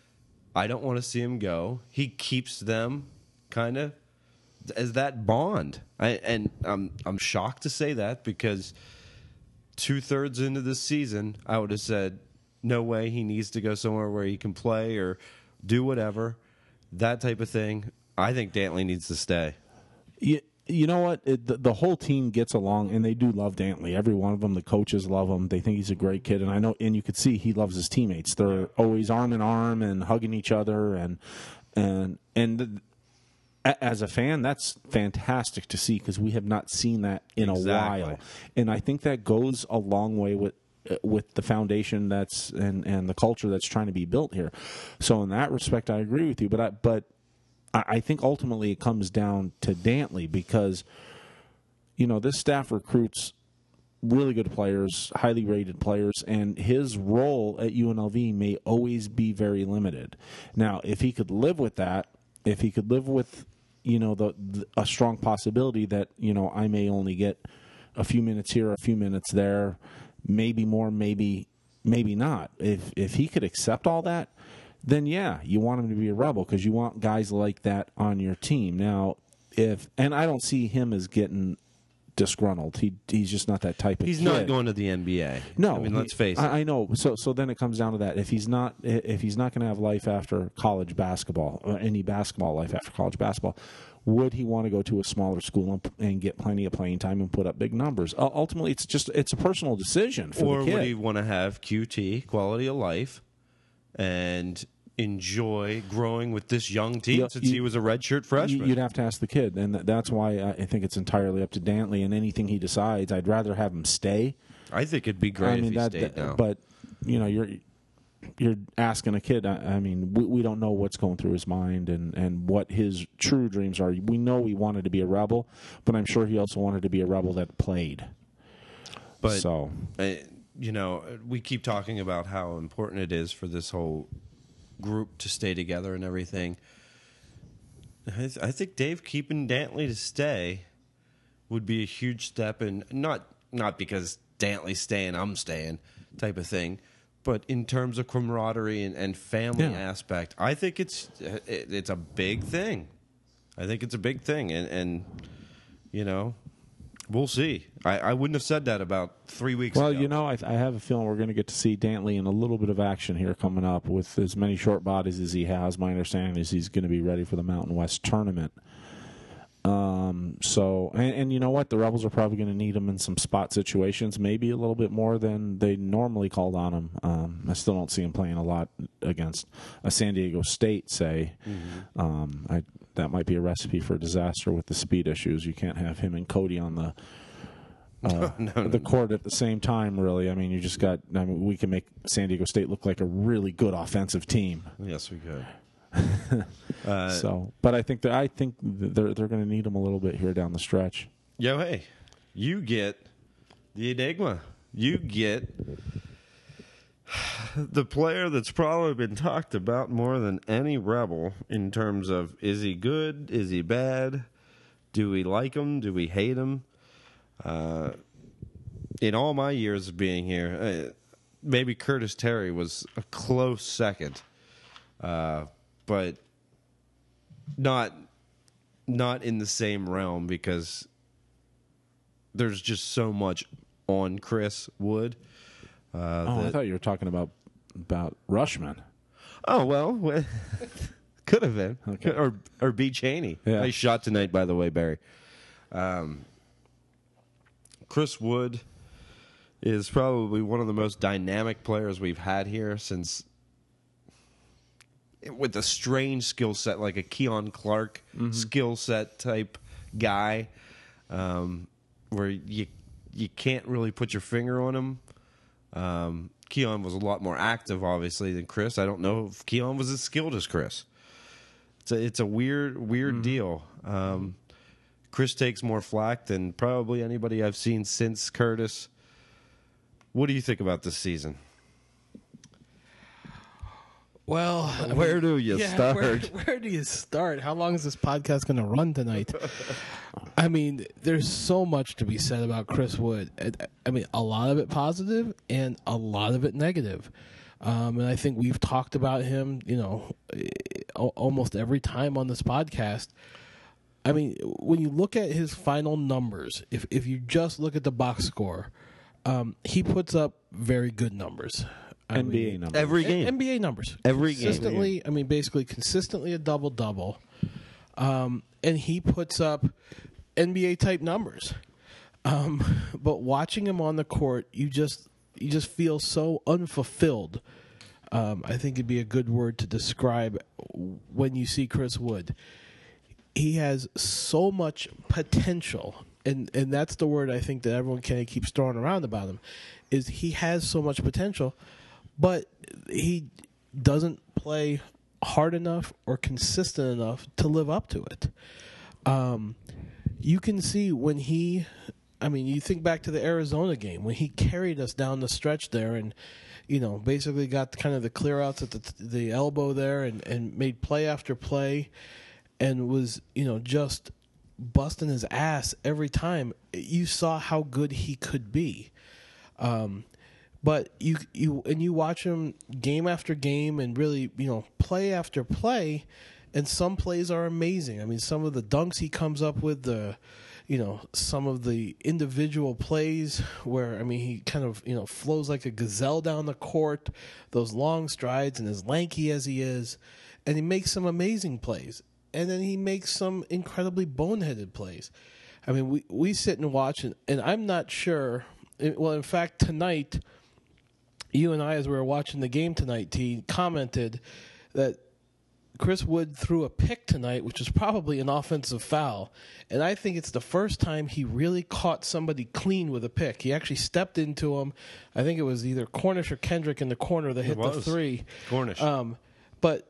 I don't want to see him go. He keeps them kind of as that bond. I, and I'm I'm shocked to say that because two-thirds into this season, I would have said, no way, he needs to go somewhere where he can play or do whatever. That type of thing. I think Dantley needs to stay. You, you know what? It, the, the whole team gets along, and they do love Dantley. Every one of them, the coaches love him. They think he's a great kid, and I know. And you could see he loves his teammates. They're always arm in arm and hugging each other, and and and. The, as a fan, that's fantastic to see because we have not seen that in exactly. a while, and I think that goes a long way with with the foundation that's and, and the culture that's trying to be built here. So in that respect, I agree with you. But I, but I think ultimately it comes down to Dantley because you know this staff recruits really good players, highly rated players, and his role at U N L V may always be very limited. Now, if he could live with that. If he could live with, you know, the, the a strong possibility that, you know, I may only get a few minutes here, a few minutes there, maybe more, maybe maybe not. If if he could accept all that, then yeah, you want him to be a Rebel because you want guys like that on your team. Now, if and I don't see him as getting disgruntled. He he's just not that type of he's kid. He's not going to the N B A. No, I mean, he, let's face it. I, I know. So so then it comes down to that. If he's not if he's not going to have life after college basketball, or any basketball life after college basketball, would he want to go to a smaller school and, and get plenty of playing time and put up big numbers? Uh, ultimately, it's just it's a personal decision for or the kid. Or would he want to have Q T, quality of life, and enjoy growing with this young team you, since you, he was a redshirt freshman? You'd have to ask the kid, and that's why I think it's entirely up to Dantley. And anything he decides, I'd rather have him stay. I think it'd be great I mean, if he that, stayed now. But you know, you're you're asking a kid. I, I mean, we, we don't know what's going through his mind and, and what his true dreams are. We know he wanted to be a Rebel, but I'm sure he also wanted to be a Rebel that played. But so, uh, you know, we keep talking about how important it is for this whole group to stay together and everything. I, th- I think Dave keeping Dantley to stay would be a huge step, in not not because Dantley's staying, I'm staying type of thing, but in terms of camaraderie and, and family yeah. aspect, I think it's it, it's a big thing. I think it's a big thing, and and you know. We'll see. I, I wouldn't have said that about three weeks well, ago. Well, you know, I, I have a feeling we're going to get to see Dantley in a little bit of action here coming up with as many short bodies as he has. My understanding is he's going to be ready for the Mountain West tournament. Um, so, and, and you know what? The Rebels are probably going to need him in some spot situations, maybe a little bit more than they normally called on him. Um, I still don't see him playing a lot against a San Diego State, say. Mm-hmm. Um, I, that might be a recipe for disaster with the speed issues. You can't have him and Cody on the uh, no, no, the court at the same time, really. I mean, you just got. I mean, we can make San Diego State look like a really good offensive team. Yes, we could. uh, so, but I think that I think they're they're going to need him a little bit here down the stretch. Yo, hey, you get the enigma. You get the player that's probably been talked about more than any Rebel in terms of is he good, is he bad, do we like him, do we hate him? Uh, in all my years of being here, uh, maybe Curtis Terry was a close second. Uh, but not not in the same realm because there's just so much on Chris Wood. Uh, oh, that, I thought you were talking about about Rushman. Oh well, could have been, okay. or or B. Cheney. Yeah. Nice shot tonight, by the way, Barry. Um, Chris Wood is probably one of the most dynamic players we've had here since. With a strange skill set, like a Keon Clark mm-hmm. skill set type guy, um, where you you can't really put your finger on him. Um, Keon was a lot more active, obviously, than Chris. I don't know if Keon was as skilled as Chris. It's a, it's a weird, weird mm-hmm. deal. Um, Chris takes more flack than probably anybody I've seen since Curtis. What do you think about this season? Well, I Where mean, do you yeah, start? Where, where do you start? How long is this podcast going to run tonight? I mean, there's so much to be said about Chris Wood. I mean, a lot of it positive and a lot of it negative. Um, and I think we've talked about him, you know, almost every time on this podcast. I mean, when you look at his final numbers, if if you just look at the box score, um, he puts up very good numbers. I N B A mean, numbers. Every game. N B A numbers. Every game. consistently, I mean, basically consistently a double-double. Um, and he puts up N B A-type numbers. Um, but watching him on the court, you just you just feel so unfulfilled. Um, I think it'd be a good word to describe when you see Chris Wood. He has so much potential, and, and that's the word I think that everyone kind of keeps throwing around about him, is he has so much potential, but he doesn't play hard enough or consistent enough to live up to it. Um, you can see when he, I mean, you think back to the Arizona game, when he carried us down the stretch there and, you know, basically got kind of the clear outs at the, the elbow there and, and made play after play and was, you know, just busting his ass every time. You saw how good he could be. Um, but you you and you watch him game after game and really, you know, play after play, and some plays are amazing. I mean, some of the dunks he comes up with, the, you know, some of the individual plays where, I mean, he kind of, you know, flows like a gazelle down the court, those long strides, and as lanky as he is, and he makes some amazing plays. And then he makes some incredibly boneheaded plays. I mean, we, we sit and watch, and, and I'm not sure. Well, in fact, tonight, you and I, as we were watching the game tonight, T, commented that Chris Wood threw a pick tonight, which was probably an offensive foul. And I think it's the first time he really caught somebody clean with a pick. He actually stepped into him. I think it was either Cornish or Kendrick in the corner that hit the three. Cornish. Um, but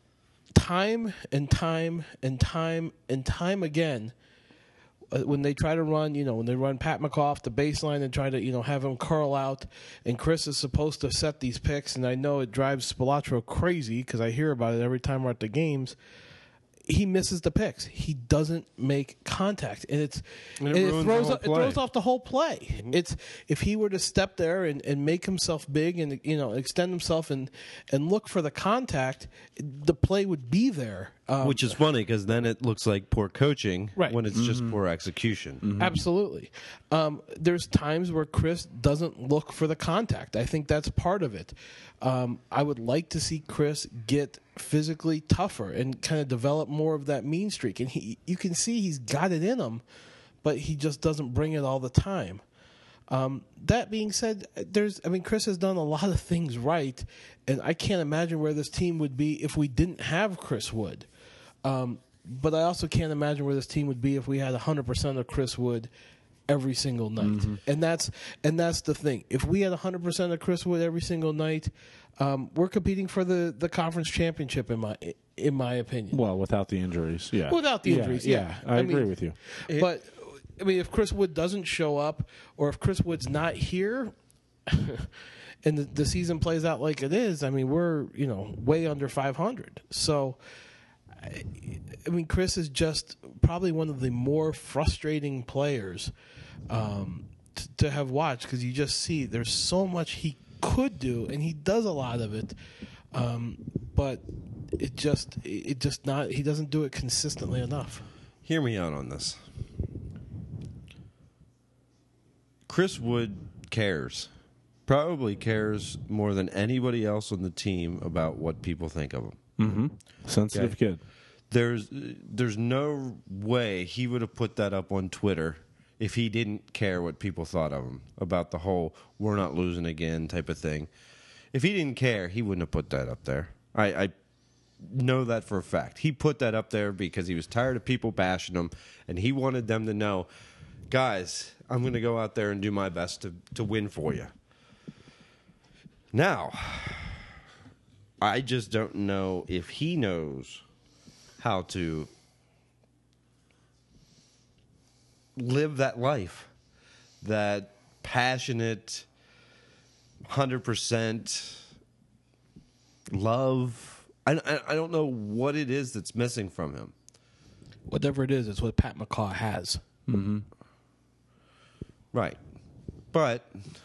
time and time and time and time again, uh, when they try to run, you know, when they run Pat McCoff the baseline and try to, you know, have him curl out, and Chris is supposed to set these picks, and I know it drives Spilatro crazy because I hear about it every time we're at the games. He misses the picks. He doesn't make contact, and it's And it and it ruins throws the whole off, it play. throws off the whole play. Mm-hmm. It's if he were to step there and, and make himself big and, you know, extend himself and and look for the contact, the play would be there. Um, Which is funny because then it looks like poor coaching Right. when it's just poor execution. Mm-hmm. Absolutely. Um, there's times where Chris doesn't look for the contact. I think that's part of it. Um, I would like to see Chris get physically tougher and kind of develop more of that mean streak. And he, you can see he's got it in him, but he just doesn't bring it all the time. Um, that being said, there's, I mean, Chris has done a lot of things right, and I can't imagine where this team would be if we didn't have Chris Wood. Um, but I also can't imagine where this team would be if we had one hundred percent of Chris Wood every single night. Mm-hmm. And that's and that's the thing. If we had one hundred percent of Chris Wood every single night, um, we're competing for the, the conference championship, in my in my opinion. Well, without the injuries, yeah. Without the injuries, yeah. yeah. I, I agree mean, with you. But, I mean, if Chris Wood doesn't show up, or if Chris Wood's not here, and the, the season plays out like it is, I mean, we're, you know, way under five hundred. So, I, I mean, Chris is just probably one of the more frustrating players um, t- to have watched, because you just see there's so much he could do, and he does a lot of it, um, but it just it just not he doesn't do it consistently enough. Hear me out on this. Chris Wood cares. Probably cares more than anybody else on the team about what people think of him. Mm-hmm. Sensitive Okay. kid. There's there's no way he would have put that up on Twitter if he didn't care what people thought of him about the whole "we're not losing again" type of thing. If he didn't care, he wouldn't have put that up there. I, I know that for a fact. He put that up there because he was tired of people bashing him, and he wanted them to know, guys, I'm going to go out there and do my best to, to win for you. Now, I just don't know if he knows how to live that life, that passionate, one hundred percent love. I, I, I don't know what it is that's missing from him. Whatever it is, it's what Pat McCaw has. Mm-hmm. Right. But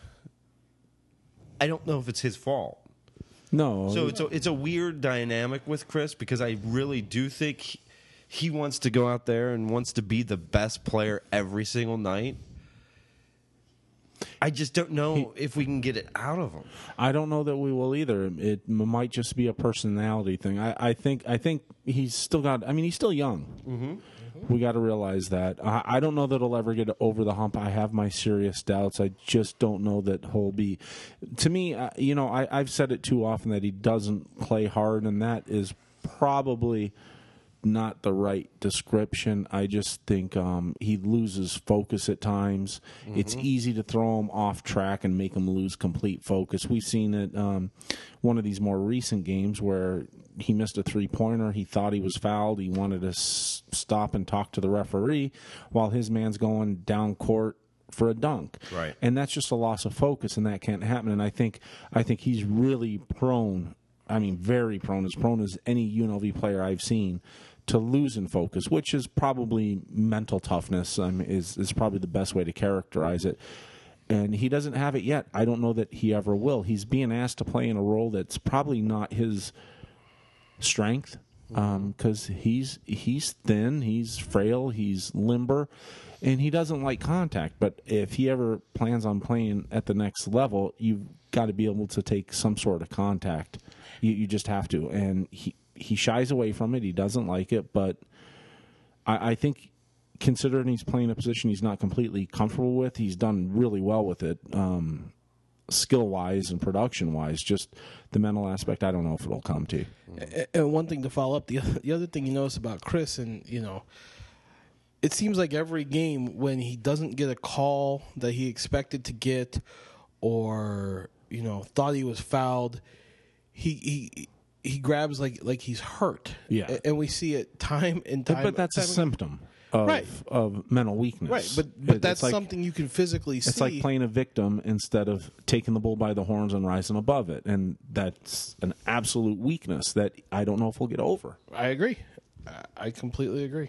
I don't know if it's his fault. No. So it's a, it's a weird dynamic with Chris because I really do think he, he wants to go out there and wants to be the best player every single night. I just don't know he, if we can get it out of him. I don't know that we will either. It m- might just be a personality thing. I, I think I think he's still got. I mean, he's still young. Mm-hmm. Mm-hmm. We got to realize that. I, I don't know that he'll ever get over the hump. I have my serious doubts. I just don't know that he'll be. To me, uh, you know, I, I've said it too often that he doesn't play hard, and that is probably not the right description. I just think um, he loses focus at times. Mm-hmm. It's easy to throw him off track and make him lose complete focus. We've seen it um, one of these more recent games where he missed a three-pointer. He thought he was fouled. He wanted to s- stop and talk to the referee while his man's going down court for a dunk. Right. And that's just a loss of focus, and that can't happen. And I think I think he's really prone, I mean very prone, as prone as any U N L V player I've seen, to lose in focus, which is probably mental toughness, um, is, is probably the best way to characterize it. And he doesn't have it yet. I don't know that he ever will. He's being asked to play in a role that's probably not his strength, because um, he's he's thin, he's frail, he's limber, and he doesn't like contact. But if he ever plans on playing at the next level, you've got to be able to take some sort of contact. You, you just have to. And he he shies away from it. He doesn't like it. But I, I think, considering he's playing a position he's not completely comfortable with, he's done really well with it, um, skill-wise and production-wise. Just the mental aspect, I don't know if it'll come to. And one thing to follow up, the other, the other thing you notice about Chris, and, you know, it seems like every game when he doesn't get a call that he expected to get or, you know, thought he was fouled, he he he grabs like like he's hurt. Yeah. And we see it time and time. But, but that's time a symptom of, right. of mental weakness. Right, but but It- that's it's like, something you can physically see. It's like playing a victim instead of taking the bull by the horns and rising above it. And that's an absolute weakness that I don't know if we'll get over. I agree. I- I completely agree.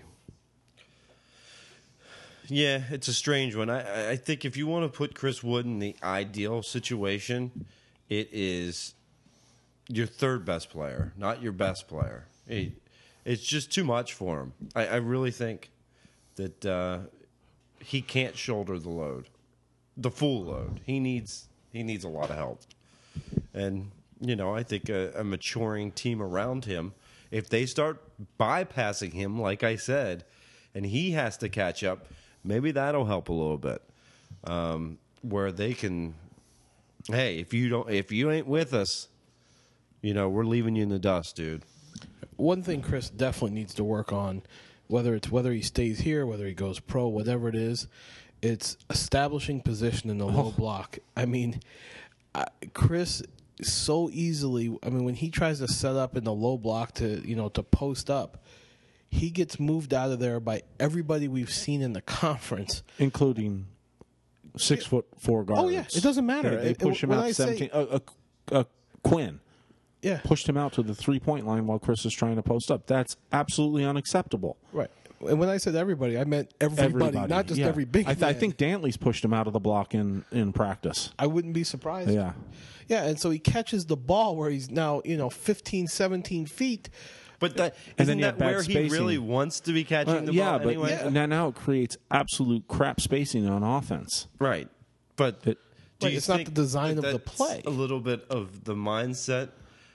Yeah, it's a strange one. I, I think if you want to put Chris Wood in the ideal situation, it is your third best player, not your best player. It, it's just too much for him. I, I really think that uh, he can't shoulder the load, the full load. He needs he needs a lot of help. And, you know, I think a, a maturing team around him, if they start bypassing him, like I said, and he has to catch up, maybe that'll help a little bit, um, where they can, hey, if you don't, if you ain't with us, you know, we're leaving you in the dust, dude. One thing Chris definitely needs to work on, whether it's whether he stays here, whether he goes pro, whatever it is, it's establishing position in the low block. I mean, I, Chris so easily. I mean, when he tries to set up in the low block to you know to post up, he gets moved out of there by everybody we've seen in the conference, including six foot four guards. Oh yeah, it doesn't matter. They, they It- push him when out I seventeen. say- uh, uh, uh, Quinn Yeah, pushed him out to the three point line while Chris is trying to post up. That's absolutely unacceptable. right. And when I said everybody, I meant everybody, not just yeah. every big. I, th- I man. think Dantley's pushed him out of the block in, in practice. I wouldn't be surprised. Yeah. Yeah, and so he catches the ball where he's now, you know, fifteen, seventeen feet. But that, And then isn't you have that bad where he spacing. really wants to be catching Uh, the yeah, ball but anyway? Yeah. now, now it creates absolute crap spacing on offense. Right. But It, do Right, you it's not think the design that of the that's play. A little bit of the mindset.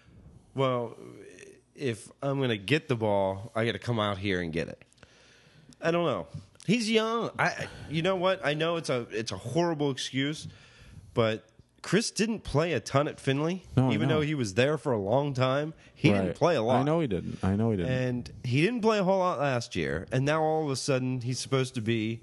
Well, if I'm going to get the ball, I got to come out here and get it. I don't know. He's young. I, you know what? I know it's a it's a horrible excuse, but Chris didn't play a ton at Finley, No, I even know. though he was there for a long time. He right. didn't play a lot. I know he didn't. I know he didn't. And he didn't play a whole lot last year. And now all of a sudden he's supposed to be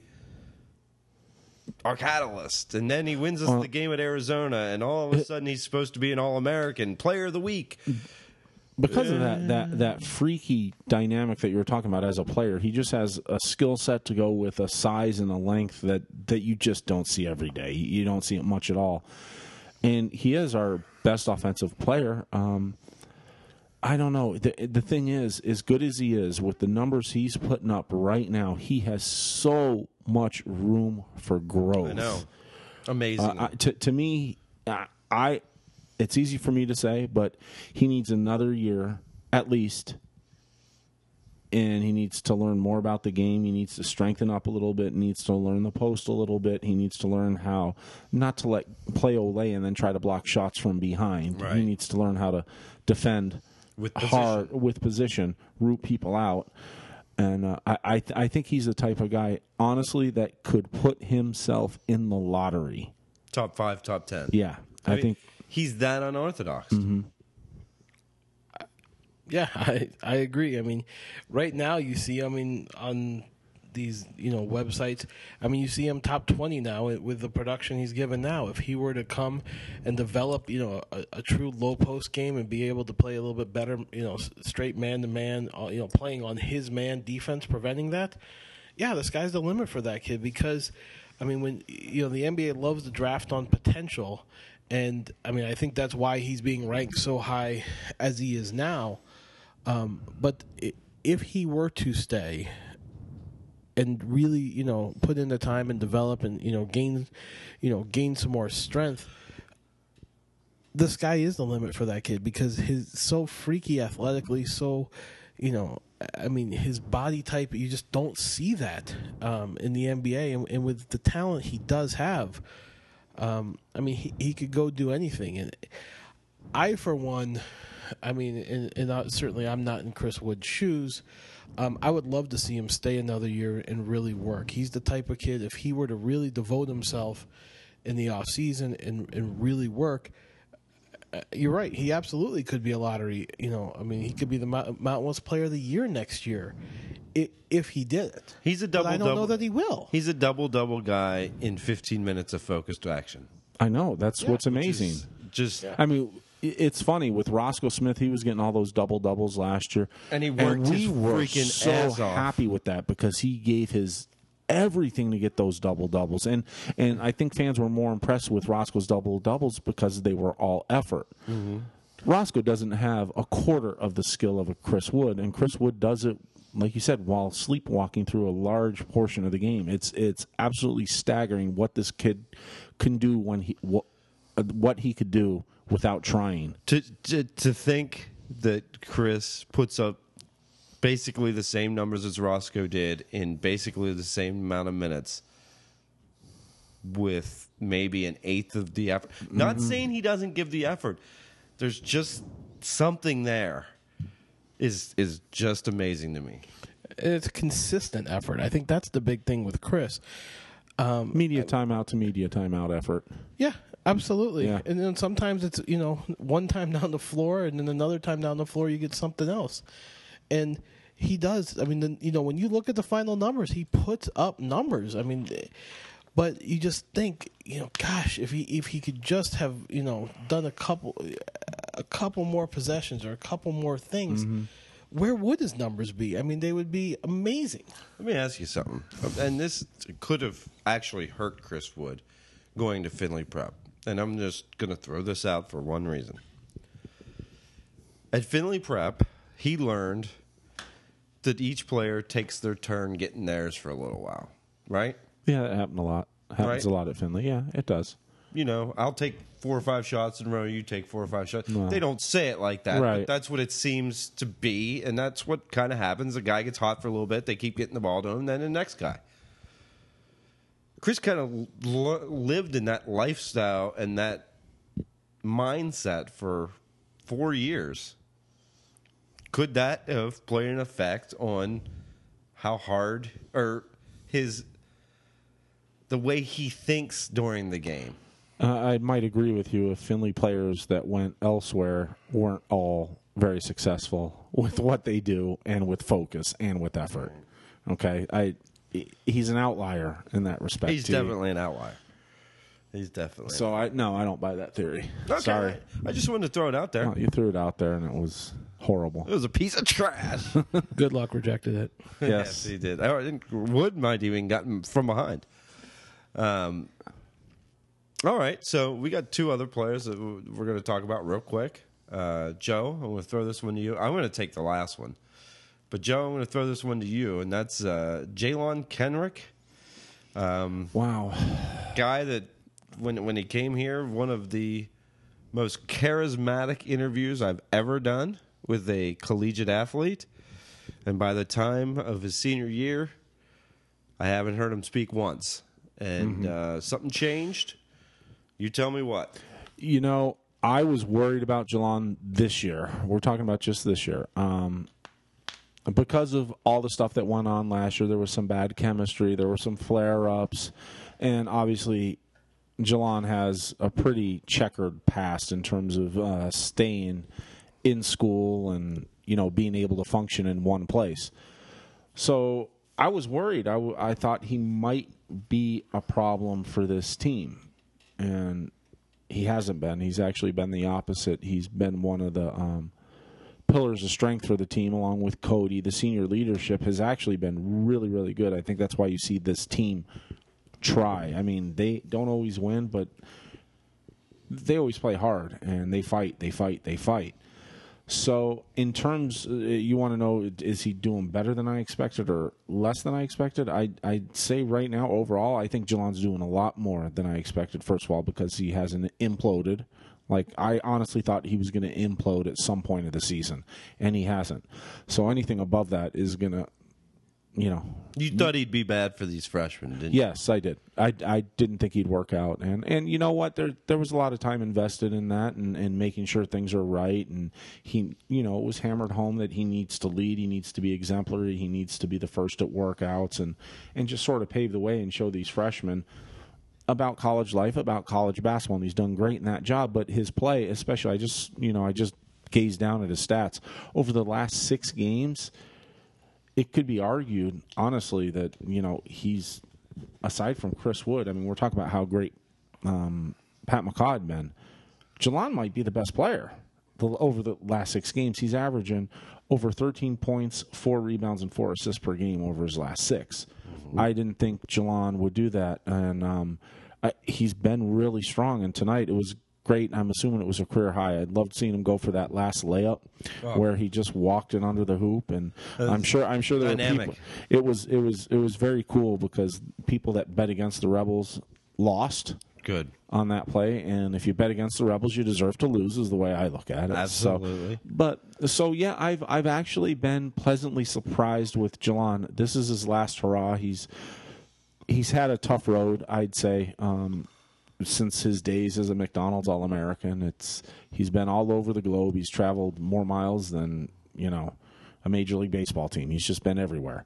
our catalyst. And then he wins us Well- uh, the game at Arizona. And all of a sudden he's supposed to be an All-American, Player of the Week. because of that, that that freaky dynamic that you were talking about as a player, he just has a skill set to go with a size and a length that, that you just don't see every day. You don't see it much at all. And he is our best offensive player. Um, I don't know. The, the thing is, as good as he is, with the numbers he's putting up right now, he has so much room for growth. I know. Amazing. Uh, I, to, to me, I, I it's easy for me to say, but he needs another year at least, and he needs to learn more about the game. He needs to strengthen up a little bit. He needs to learn the post a little bit. He needs to learn how not to let play Olay and then try to block shots from behind. Right. He needs to learn how to defend with hard with position, root people out. And uh, I I, th- I think he's the type of guy, honestly, that could put himself in the lottery. Top five, top ten. Yeah, I, I mean, think he's that unorthodox. Mm-hmm. Yeah, I I agree. I mean, right now you see, I mean, on these you know websites, I mean, you see him top twenty now with the production he's given now. If he were to come and develop, you know, a, a true low post game and be able to play a little bit better, you know, straight man to man, you know, playing on his man defense, preventing that, yeah, the sky's the limit for that kid. Because, I mean, when you know the N B A loves to draft on potential, and I mean, I think that's why he's being ranked so high as he is now. Um, but if he were to stay and really, you know, put in the time and develop and, you know, gain, you know, gain some more strength, the sky is the limit for that kid because he's so freaky athletically, so, you know, I mean, his body type, you just don't see that um, in the N B A. And, and with the talent he does have, um, I mean, he, he could go do anything. And I, for one... I mean, and, and I, certainly I'm not in Chris Wood's shoes. Um, I would love to see him stay another year and really work. He's the type of kid, if he were to really devote himself in the off season and, and really work, uh, you're right. He absolutely could be a lottery. You know, I mean, he could be the Mount, Mountain West Player of the Year next year if, if he did it. He's a double. But I don't double, know that he will. He's a double double guy in fifteen minutes of focused action. I know that's Yeah, what's amazing. Just, I mean, it's funny with Roscoe Smith. He was getting all those double doubles last year, And he worked we his were freaking so ass off. happy with that because he gave his everything to get those double doubles, and and I think fans were more impressed with Roscoe's double doubles because they were all effort. Mm-hmm. Roscoe doesn't have a quarter of the skill of a Chris Wood, and Chris Wood does it, like you said, while sleepwalking through a large portion of the game. It's it's absolutely staggering what this kid can do when he what, what he could do without trying. To, to to think that Chris puts up basically the same numbers as Roscoe did in basically the same amount of minutes with maybe an eighth of the effort. Mm-hmm. Not saying he doesn't give the effort. There's just something there is is just amazing to me. It's consistent effort. I think that's the big thing with Chris. Um, Media timeout to media timeout effort. Yeah, absolutely. Yeah. And then sometimes it's, you know, one time down the floor and then another time down the floor you get something else. And he does. I mean, the, you know, when you look at the final numbers, he puts up numbers. I mean, but you just think, you know, gosh, if he if he could just have, you know, done a couple a couple more possessions or a couple more things, mm-hmm. where would his numbers be? I mean, they would be amazing. Let me ask you something. And this could have actually hurt Chris Wood going to Finley Prep. And I'm just going to throw this out for one reason. At Finley Prep, he learned that each player takes their turn getting theirs for a little while, right? Yeah, that happened a lot. Happens Right? a lot at Finley. Yeah, it does. You know, I'll take four or five shots in a row, you take four or five shots. No. They don't say it like that, Right. but that's what it seems to be, and that's what kind of happens. A guy gets hot for a little bit, they keep getting the ball to him, then the next guy. Chris kind of l- lived in that lifestyle and that mindset for four years. Could that have played an effect on how hard or his the way he thinks during the game? Uh, I might agree with you if Finley players that went elsewhere weren't all very successful with what they do and with focus and with effort. Okay, I he's an outlier in that respect. He's too. definitely an outlier. He's definitely. So I no, I don't buy that theory. Okay. Sorry, I just wanted to throw it out there. no, you threw it out there and it was horrible. It was a piece of trash. Good luck rejected it. Yes. he did. I think Wood might even gotten from behind. Um. All right, so we got two other players that we're going to talk about real quick. Uh, Joe, I'm going to throw this one to you. I'm going to take the last one. But, Joe, I'm going to throw this one to you, and that's uh, Jalen Kenrick. Um, Wow. Guy that, when when he came here, one of the most charismatic interviews I've ever done with a collegiate athlete. And by the time of his senior year, I haven't heard him speak once. And mm-hmm. uh, something changed. You tell me what. You know, I was worried about Jelon this year. We're talking about just this year. Um, because of all the stuff that went on last year, there was some bad chemistry. There were some flare-ups. And obviously, Jelon has a pretty checkered past in terms of uh, staying in school and, you know, being able to function in one place. So I was worried. I, w- I thought he might be a problem for this team. And he hasn't been. He's actually been the opposite. He's been one of the um, pillars of strength for the team, along with Cody. The senior leadership has actually been really, really good. I think that's why you see this team try. I mean, they don't always win, but they always play hard, and they fight, they fight, they fight. So in terms, uh, you want to know, is he doing better than I expected or less than I expected? I, I'd say right now, overall, I think Jelon's doing a lot more than I expected, first of all, because he hasn't imploded. Like, I honestly thought he was going to implode at some point of the season, and he hasn't. So anything above that is going to, you know. You thought he'd be bad for these freshmen, didn't you? Yes, I did. I, I didn't think he'd work out. And, and you know what? There there was a lot of time invested in that and, and making sure things are right. And he, you know, it was hammered home that he needs to lead. He needs to be exemplary. He needs to be the first at workouts and, and just sort of pave the way and show these freshmen about college life, about college basketball. And he's done great in that job. But his play, especially, I just, you know, I just gazed down at his stats. Over the last six games, it could be argued, honestly, that, you know, he's, aside from Chris Wood, I mean, we're talking about how great um, Pat McCaw had been. Jelon might be the best player the, over the last six games. He's averaging over thirteen points, four rebounds, and four assists per game over his last six. Mm-hmm. I didn't think Jelon would do that, and um, I, he's been really strong. And tonight it was great. I'm assuming it was a career high. I'd loved seeing him go for that last layup oh. where he just walked it under the hoop, and That's I'm sure I'm sure there dynamic. were people. It was it was it was very cool because people that bet against the Rebels lost. Good on that play, and if you bet against the Rebels, you deserve to lose. Is the way I look at it. Absolutely. So, but so yeah, I've I've actually been pleasantly surprised with Jelon. This is his last hurrah. He's he's had a tough road, I'd say. Um, Since his days as a McDonald's All-American, it's he's been all over the globe. He's traveled more miles than, you know, a Major League Baseball team. He's just been everywhere.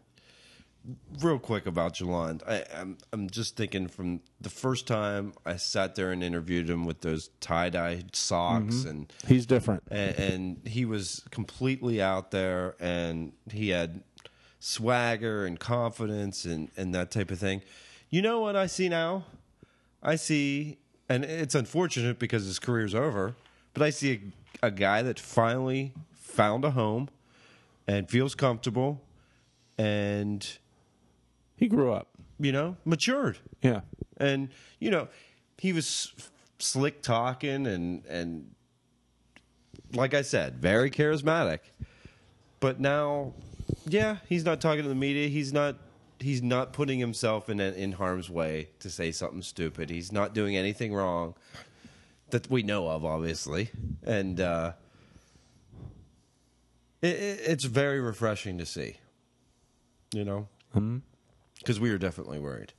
Real quick about Jelon, I, I'm I'm just thinking from the first time I sat there and interviewed him with those tie-dye socks, mm-hmm. and he's different, and, and he was completely out there, and he had swagger and confidence and, and that type of thing. You know what I see now? I see, and it's unfortunate because his career's over, but I see a, a guy that finally found a home and feels comfortable and, he grew up, you know, matured. Yeah. And, you know, he was slick talking and, and like I said, very charismatic. But now, yeah, he's not talking to the media. He's not. He's not putting himself in in harm's way to say something stupid. He's not doing anything wrong that we know of, obviously, and uh, it, it, it's very refreshing to see. You know, because mm-hmm. we were definitely worried.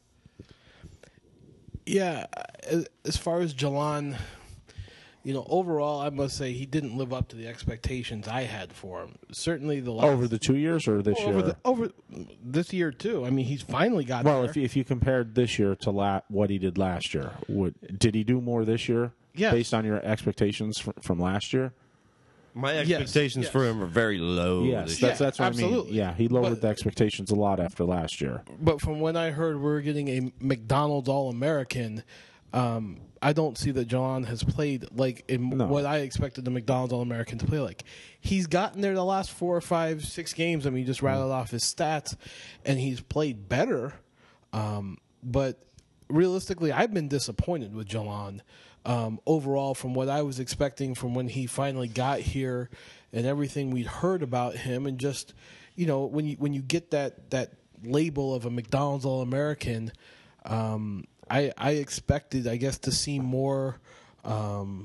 Yeah, as far as Jelon, you know, overall, I must say he didn't live up to the expectations I had for him. Certainly the last, over the two years or this over year, the, over this year too. I mean, he's finally got well. there. If you, if you compared this year to la- what he did last year, would did he do more this year? Yes. Based on your expectations from, from last year. My expectations yes, for yes. him are very low. Yes, this that's year. that's what absolutely. I mean. Yeah, he lowered but, the expectations a lot after last year. But from when I heard we we're getting a McDonald's All-American, Um, I don't see that Jalon has played like in No. what I expected the McDonald's All-American to play like. He's gotten there the last four or five, six games. I mean, you just rattled off his stats, and he's played better. Um, but realistically, I've been disappointed with Jalon um, overall from what I was expecting from when he finally got here and everything we'd heard about him. And just, you know, when you when you get that, that label of a McDonald's All-American, um, I, I expected, I guess, to see more um,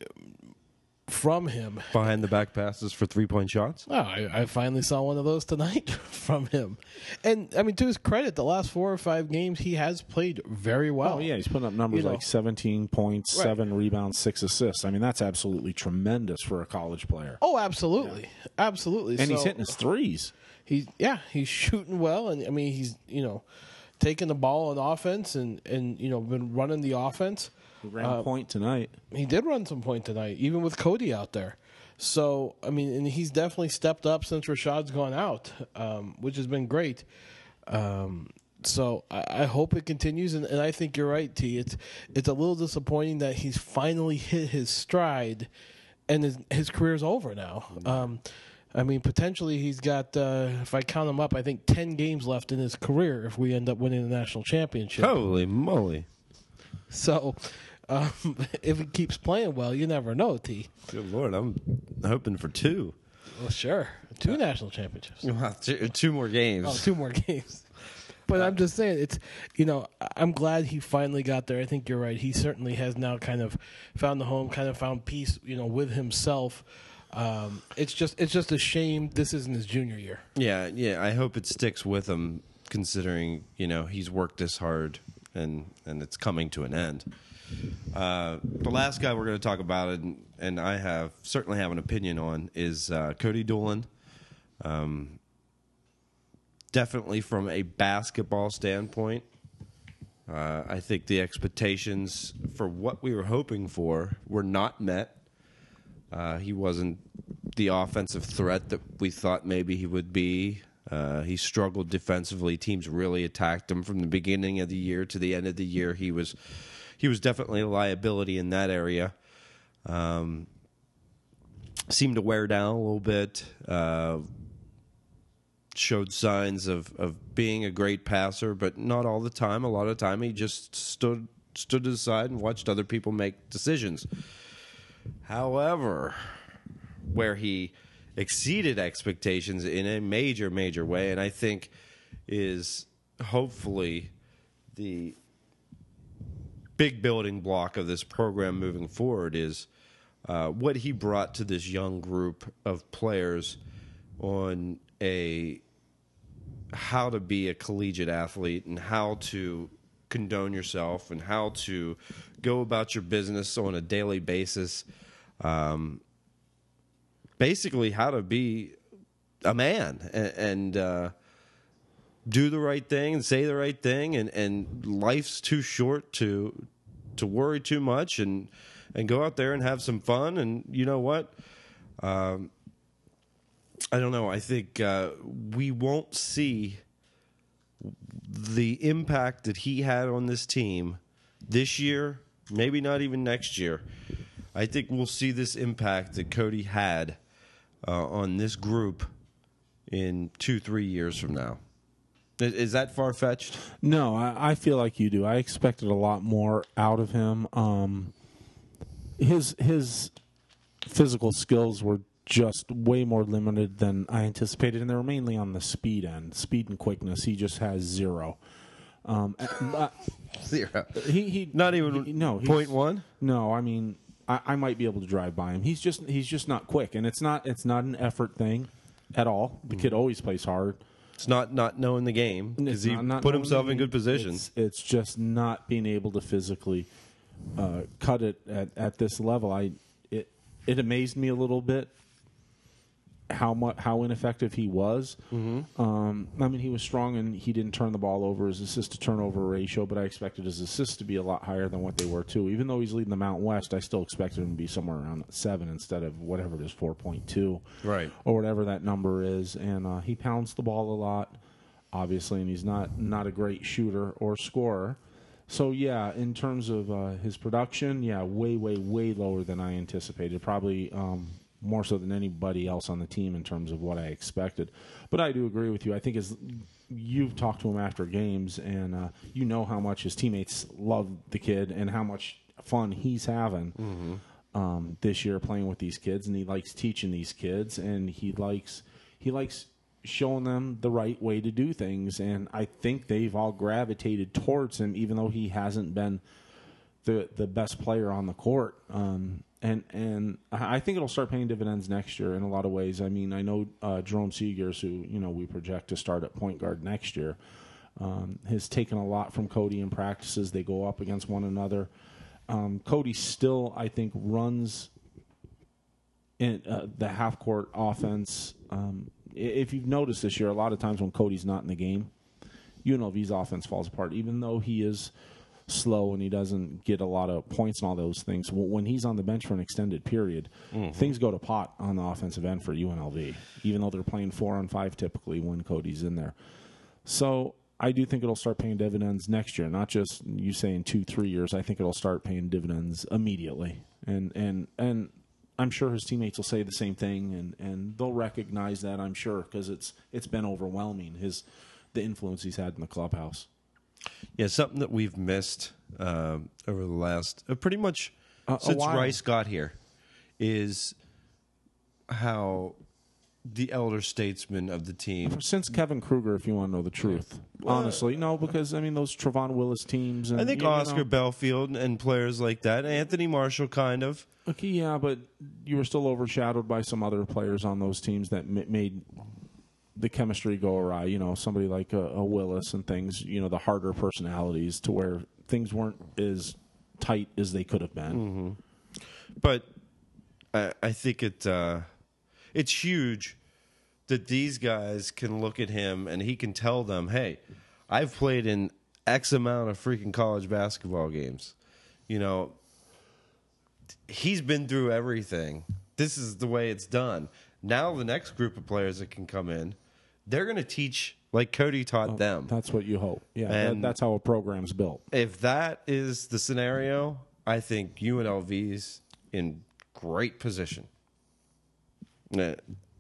from him. Behind the back passes for three-point shots? Oh, I, I finally saw one of those tonight from him. And, I mean, to his credit, the last four or five games, he has played very well. Oh, yeah, he's putting up numbers You know. like seventeen points, Right. seven rebounds, six assists. I mean, that's absolutely tremendous for a college player. Oh, absolutely. Absolutely. And he's So, hitting his threes. He's, yeah, he's shooting well. And, I mean, he's, you know, taking the ball on offense and, and you know, been running the offense. He ran Uh, a point tonight. He did run some point tonight, even with Cody out there. So, I mean, and he's definitely stepped up since Rashad's gone out, um, which has been great. Um, so I, I hope it continues, and, and I think you're right, T. It's it's a little disappointing that he's finally hit his stride, and his, his career's over now. Um, I mean, potentially he's got, uh, if I count him up, I think ten games left in his career if we end up winning the national championship. Holy moly. So, um, if he keeps playing well, you never know, T. Good Lord, I'm hoping for two. Well, sure. Two national championships. Wow, two, two more games. Oh, two more games. But I'm just saying, it's, you know, I- I'm glad he finally got there. I think you're right. He certainly has now kind of found the home, kind of found peace, you know, with himself. Um, it's just it's just a shame this isn't his junior year. Yeah, yeah. I hope it sticks with him, considering you know he's worked this hard and and it's coming to an end. Uh, the last guy we're going to talk about, and, and I have certainly have an opinion on, is uh, Cody Doolin. Um, definitely from a basketball standpoint, uh, I think the expectations for what we were hoping for were not met. Uh, he wasn't the offensive threat that we thought maybe he would be. Uh, he struggled defensively. Teams really attacked him from the beginning of the year to the end of the year. He was he was definitely a liability in that area. Um, seemed to wear down a little bit. Uh, showed signs of, of being a great passer, but not all the time. A lot of time he just stood stood to the side and watched other people make decisions. However, where he exceeded expectations in a major, major way, and I think is hopefully the big building block of this program moving forward, is uh, what he brought to this young group of players on a how to be a collegiate athlete and how to condone yourself and how to go about your business on a daily basis. Um, basically, how to be a man and, and uh, do the right thing and say the right thing. And, and life's too short to to worry too much, and and go out there and have some fun. And you know what? Um, I don't know. I think uh, we won't see the impact that he had on this team this year, maybe not even next year. I think we'll see this impact that Cody had uh, on this group in two, three years from now. Is, is that far-fetched? No, I, I feel like you do. I expected a lot more out of him. Um, his his physical skills were just way more limited than I anticipated, and they were mainly on the speed end, speed and quickness. He just has zero. Um, uh, Zero. he, he Not even he, no he's- point one? No, I mean I, I might be able to drive by him. He's just he's just not quick, and it's not it's not an effort thing at all. The kid always plays hard. It's not not knowing the game because It's he not- not put knowing himself the in game. good positions. It's, it's just not being able to physically uh, cut it at, at this level. I it it amazed me a little bit how much how ineffective he was. Mm-hmm. Um, I mean, he was strong and he didn't turn the ball over. His assist to turnover ratio, but I expected his assists to be a lot higher than what they were too. Even though he's leading the Mountain West, I still expected him to be somewhere around seven instead of whatever it is, four point two, Right. or whatever that number is. And uh, he pounds the ball a lot, obviously, and he's not not a great shooter or scorer. So, yeah, in terms of uh, his production, yeah, way, way, way lower than I anticipated. Probably um, more so than anybody else on the team in terms of what I expected. But I do agree with you. I think as you've talked to him after games, and uh, you know how much his teammates love the kid and how much fun he's having mm-hmm. um, this year playing with these kids, and he likes teaching these kids, and he likes he likes showing them the right way to do things. And I think they've all gravitated towards him, even though he hasn't been the the best player on the court. Um, and and I think it'll start paying dividends next year in a lot of ways. I mean, I know uh, Jerome Seegers, who you know we project to start at point guard next year, um, has taken a lot from Cody in practices. They go up against one another. Um, Cody still, I think, runs in uh, the half court offense. Um, if you've noticed this year, a lot of times when Cody's not in the game, U N L V's offense falls apart. Even though he is slow and he doesn't get a lot of points and all those things, when he's on the bench for an extended period, mm-hmm. things go to pot on the offensive end for U N L V, even though they're playing four on five typically when Cody's in there. So I do think it'll start paying dividends next year, not just you saying two, three years. I think it'll start paying dividends immediately. And and and I'm sure his teammates will say the same thing, and, and they'll recognize that, I'm sure, because it's it's been overwhelming, his the influence he's had in the clubhouse. Yeah, something that we've missed um, over the last uh, pretty much uh, since Rice got here is how the elder statesman of the team. Since Kevin Kruger, if you want to know the truth. Well, honestly, no, because, I mean, those Trevon Willis teams. And, I think you Oscar know, Belfield and players like that. Anthony Marshall, kind of. Okay, yeah, but you were still overshadowed by some other players on those teams that m- made the chemistry go awry. You know, somebody like a, a Willis and things, you know, the harder personalities to where things weren't as tight as they could have been. Mm-hmm. But I, I think it uh, it's huge that these guys can look at him and he can tell them, hey, I've played in X amount of freaking college basketball games. You know, he's been through everything. This is the way it's done. Now the next group of players that can come in, they're going to teach like Cody taught Oh, them. That's what you hope. Yeah, And that, that's how a program's built. If that is the scenario, I think U N L V's in great position. Nah,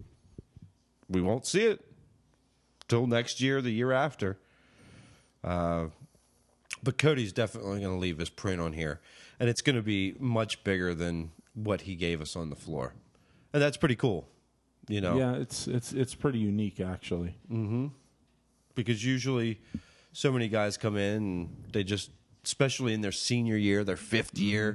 we won't see it till next year, the year after. Uh, but Cody's definitely going to leave his print on here. And it's going to be much bigger than what he gave us on the floor. And that's pretty cool. You know? Yeah, it's it's it's pretty unique, actually. Mm-hmm. Because usually so many guys come in and they just, especially in their senior year, their fifth year,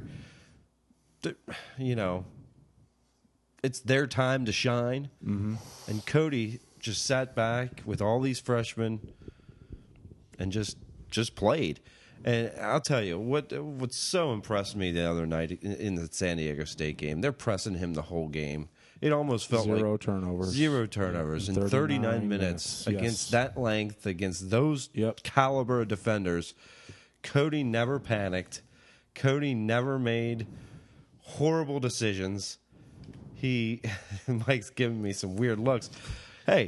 you know, it's their time to shine. Mm-hmm. And Cody just sat back with all these freshmen and just just played. And I'll tell you, what what so impressed me the other night in, in the San Diego State game, they're pressing him the whole game. It almost felt zero like turnovers. Zero turnovers in thirty-nine minutes, minutes yes. against that length, against those yep. caliber of defenders. Cody never panicked. Cody never made horrible decisions. He, Mike's giving me some weird looks. Hey,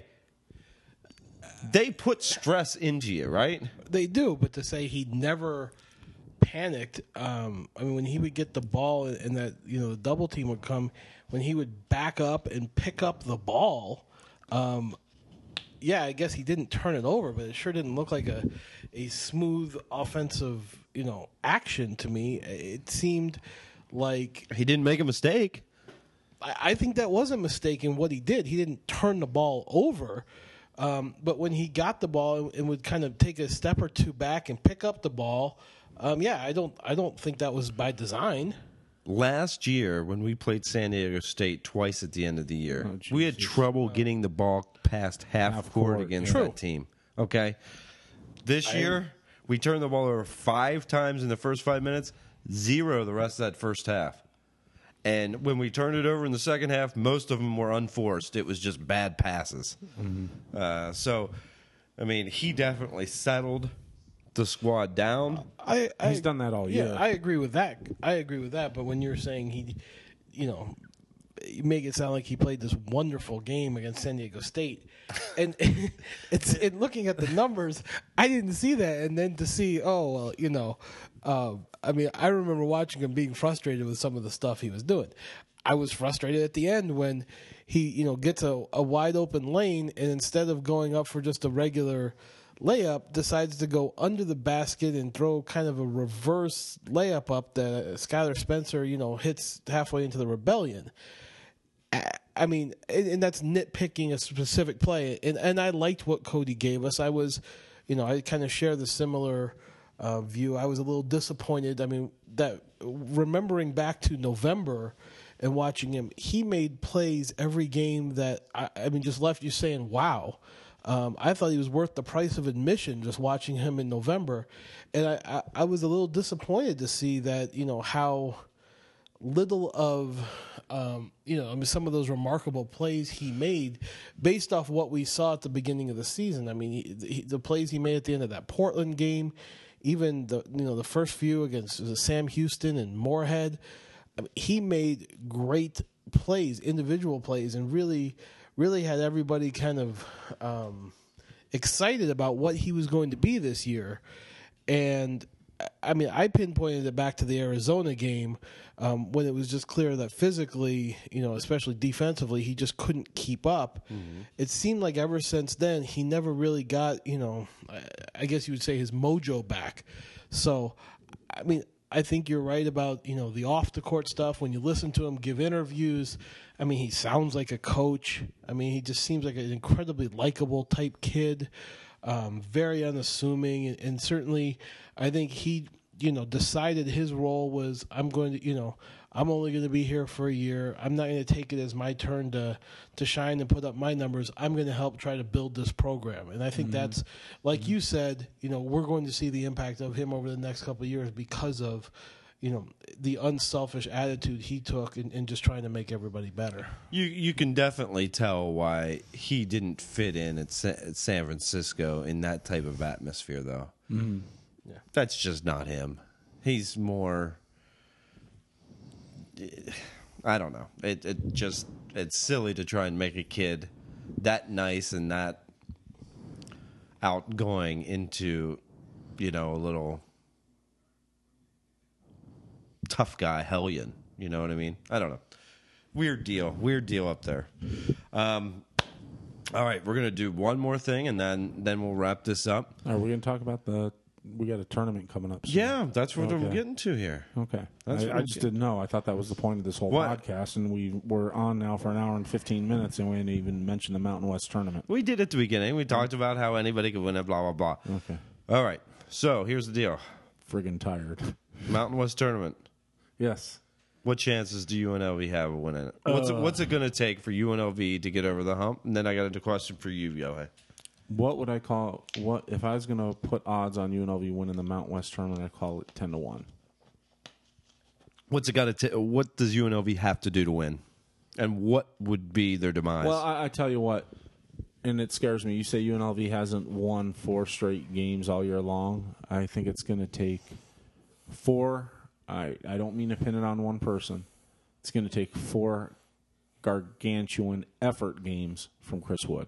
they put stress into you, right? They do, but to say he never panicked, um, I mean, when he would get the ball and that, you know, the double team would come, when he would back up and pick up the ball, um, yeah, I guess he didn't turn it over, but it sure didn't look like a, a smooth offensive, you know, action to me. It seemed like he didn't make a mistake. I think that was a mistake in what he did. He didn't turn the ball over. Um, but when he got the ball and would kind of take a step or two back and pick up the ball, um, yeah, I don't I don't think that was by design. Last year, when we played San Diego State twice at the end of the year, oh, we had trouble getting the ball past half, Half court, court, against yeah. that team. Okay? This I- year, we turned the ball over five times in the first five minutes, zero the rest of that first half. And when we turned it over in the second half, most of them were unforced. It was just bad passes. Mm-hmm. Uh, so, I mean, he definitely settled the squad down. I, I He's done that all yeah, year. I agree with that. I agree with that. But when you're saying he, you know, you make it sound like he played this wonderful game against San Diego State, and it's in looking at the numbers, I didn't see that, and then to see, oh well, you know, uh, I mean, I remember watching him being frustrated with some of the stuff he was doing. I was frustrated at the end when he, you know, gets a, a wide open lane, and instead of going up for just a regular layup, decides to go under the basket and throw kind of a reverse layup up that Skylar Spencer, you know, hits halfway into the Rebellion. I mean, and, and that's nitpicking a specific play. And and I liked what Cody gave us. I was, you know, I kind of share the similar uh, view. I was a little disappointed. I mean, that remembering back to November and watching him, he made plays every game that, I, I mean, just left you saying, wow. Um, I thought he was worth the price of admission just watching him in November. And I, I, I was a little disappointed to see that, you know, how little of, um, you know, I mean, some of those remarkable plays he made based off what we saw at the beginning of the season. I mean, he, he, the plays he made at the end of that Portland game, even the, you know, the first few against Sam Houston and Moorhead, I mean, he made great plays, individual plays, and really really had everybody kind of um, excited about what he was going to be this year. And, I mean, I pinpointed it back to the Arizona game um, when it was just clear that physically, you know, especially defensively, he just couldn't keep up. Mm-hmm. It seemed like ever since then, he never really got, you know, I guess you would say his mojo back. So, I mean, I think you're right about, you know, the off-the-court stuff. When you listen to him give interviews, I mean, he sounds like a coach. I mean, he just seems like an incredibly likable type kid, um, very unassuming. And, and certainly, I think he, you know, decided his role was, I'm going to, you know, I'm only going to be here for a year. I'm not going to take it as my turn to to shine and put up my numbers. I'm going to help try to build this program. And I think mm-hmm. that's, like mm-hmm. you said, you know, we're going to see the impact of him over the next couple of years because of, you know, the unselfish attitude he took in, in just trying to make everybody better. You you can definitely tell why he didn't fit in at, Sa- at San Francisco in that type of atmosphere, though. Mm-hmm. Yeah, that's just not him. He's more. I don't know. It it just it's silly to try and make a kid that nice and that outgoing into, you know, a little tough guy hellion. You know what I mean? I don't know. Weird deal. Weird deal up there. Um, all right, we're gonna do one more thing and then then we'll wrap this up. Are we gonna talk about the? We got a tournament coming up soon. Yeah, that's what okay. we're getting to here. Okay. That's I, I just didn't know. I thought that was the point of this whole what? podcast, and we were on now for an hour and fifteen minutes, and we didn't even mention the Mountain West tournament. We did at the beginning. We talked about how anybody could win it, blah, blah, blah. Okay. All right. So here's the deal. Friggin' tired. Mountain West tournament. Yes. What chances do U N L V have of winning it? What's, uh, it, what's it going to take for U N L V to get over the hump? And then I got a question for you, Yohei. What would I call what if I was going to put odds on U N L V winning the Mountain West tournament? I'd call it ten to one. What's it got to? What does U N L V have to do to win, and what would be their demise? Well, I, I tell you what, and it scares me. You say U N L V hasn't won four straight games all year long. I think it's going to take four. I I don't mean to pin it on one person. It's going to take four gargantuan effort games from Chris Wood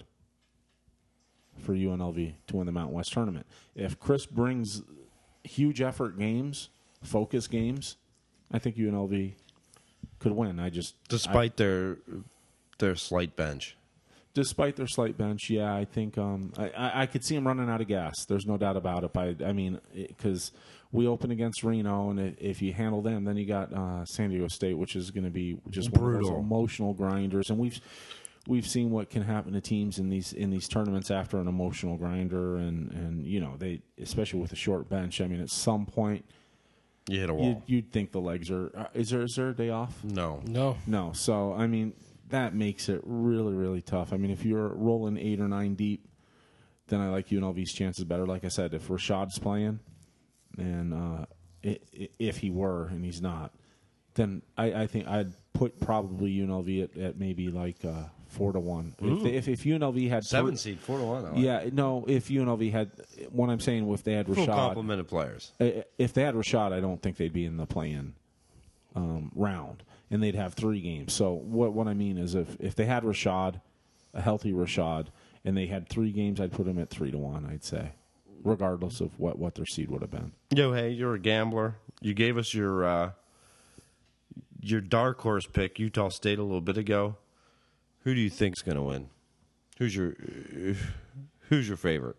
for U N L V to win the Mountain West tournament. If Chris brings huge effort games, focus games, I think U N L V could win. I just despite I, their their slight bench, despite their slight bench, yeah, I think um, I, I, I could see them running out of gas. There's no doubt about it. I, I mean, because we open against Reno, and if you handle them, then you got uh, San Diego State, which is going to be just brutal, one of those emotional grinders, and we've. We've seen what can happen to teams in these in these tournaments after an emotional grinder, and, and you know they especially with a short bench. I mean, at some point, you hit a wall. You'd, you'd think the legs are. Uh, is there is there a day off? No, no, no. So I mean, that makes it really really tough. I mean, if you're rolling eight or nine deep, then I like U N L V's chances better. Like I said, if Rashad's playing, and uh, it, it, if he were and he's not, then I, I think I'd put probably U N L V at, at maybe like. Uh, Four to one. If, they, if if U N L V had seven per- seed, four to one. Like. Yeah, no. If U N L V had, what I'm saying, if they had Rashad, full complement of players. If they had Rashad, I don't think they'd be in the play-in. um, round, and they'd have three games. So what what I mean is, if if they had Rashad, a healthy Rashad, and they had three games, I'd put them at three to one. I'd say, regardless of what, what their seed would have been. Yo, hey, you're a gambler. You gave us your uh, your dark horse pick, Utah State, a little bit ago. Who do you think's going to win? Who's your uh, who's your favorite?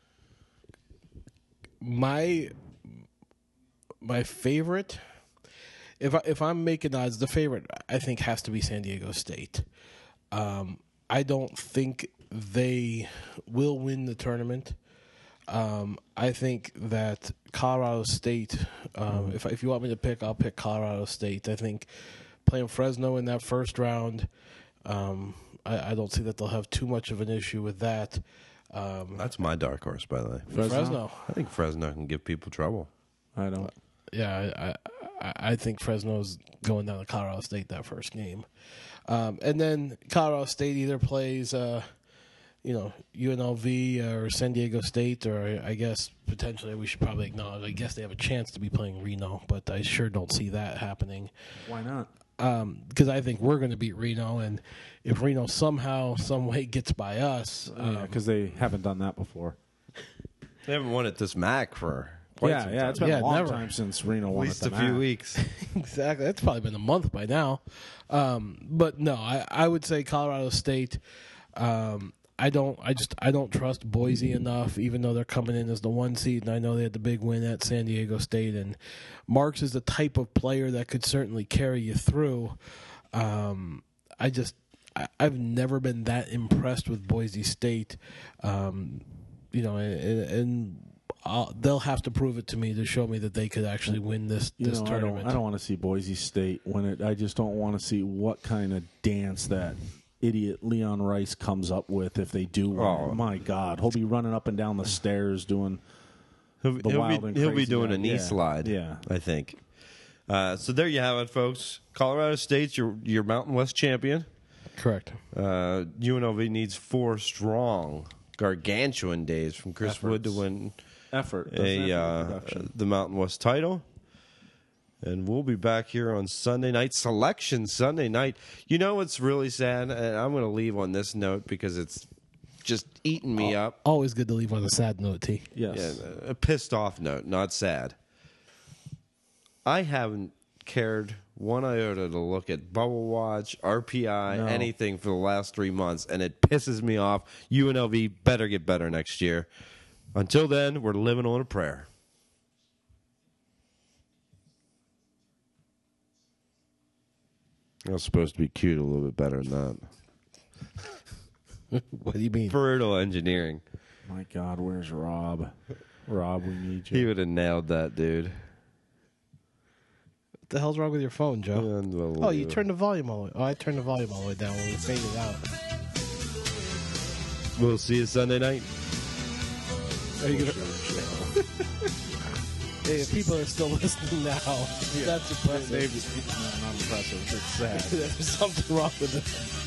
My my favorite, if I, if I'm making odds, the favorite I think has to be San Diego State. Um, I don't think they will win the tournament. Um, I think that Colorado State. Um, if if you want me to pick, I'll pick Colorado State. I think playing Fresno in that first round. Um, I, I don't see that they'll have too much of an issue with that. Um, That's my dark horse, by the way. Fresno? Fresno. I think Fresno can give people trouble. I don't. Yeah, I, I, I think Fresno's going down to Colorado State that first game. Um, and then Colorado State either plays, uh, you know, U N L V or San Diego State, or I guess potentially we should probably acknowledge, I guess they have a chance to be playing Reno, but I sure don't see that happening. Why not? Because um, I think we're going to beat Reno, and if Reno somehow, some way gets by us, um, Yeah, because they haven't done that before. They haven't won at this M A C for quite Yeah, some yeah, time. it's been Yeah, a long never. time since Reno At won least at a the few M A C. weeks. exactly. That's probably been a month by now. Um, but no, I, I would say Colorado State. Um, I don't. I just. I don't trust Boise enough, even though they're coming in as the one seed, and I know they had the big win at San Diego State. And Marks is the type of player that could certainly carry you through. Um, I just. I, I've never been that impressed with Boise State. Um, you know, and. and I'll, they'll have to prove it to me to show me that they could actually win this You this know, I tournament. don't, I don't want to see Boise State win it. I just don't want to see what kind of dance that idiot Leon Rice comes up with if they do win. Oh. My God, he'll be running up and down the stairs doing He'll, the he'll wild be, and he'll be crazy doing guy. a knee Yeah. slide, Yeah. I think. Uh, so there you have it, folks. Colorado State's your, your Mountain West champion. Correct. Uh, U N L V needs four strong, gargantuan days from Chris Efforts. Wood to win effort. Doesn't a have uh, production. the Mountain West title. And we'll be back here on Sunday night. Selection Sunday night. You know what's really sad? And I'm going to leave on this note because it's just eating me up. Always good to leave on a sad note, T. Yes. Yeah, a pissed off note, not sad. I haven't cared one iota to look at Bubble Watch, R P I, No. anything for the last three months, and it pisses me off. U N L V better get better next year. Until then, we're living on a prayer. I was supposed to be cute a little bit better than that. What do you mean? Brutal engineering. My God, where's Rob? Rob, we need He you. would have nailed that, dude. What the hell's wrong with your phone, Joe? Unbelievable. Oh, you turned the volume all the way. Oh, I turned the volume all the way down when we faded out. We'll see you Sunday night. Are you gonna? Hey, if people are still listening now, that's impressive. Not impressive. It's sad. There's something wrong with it.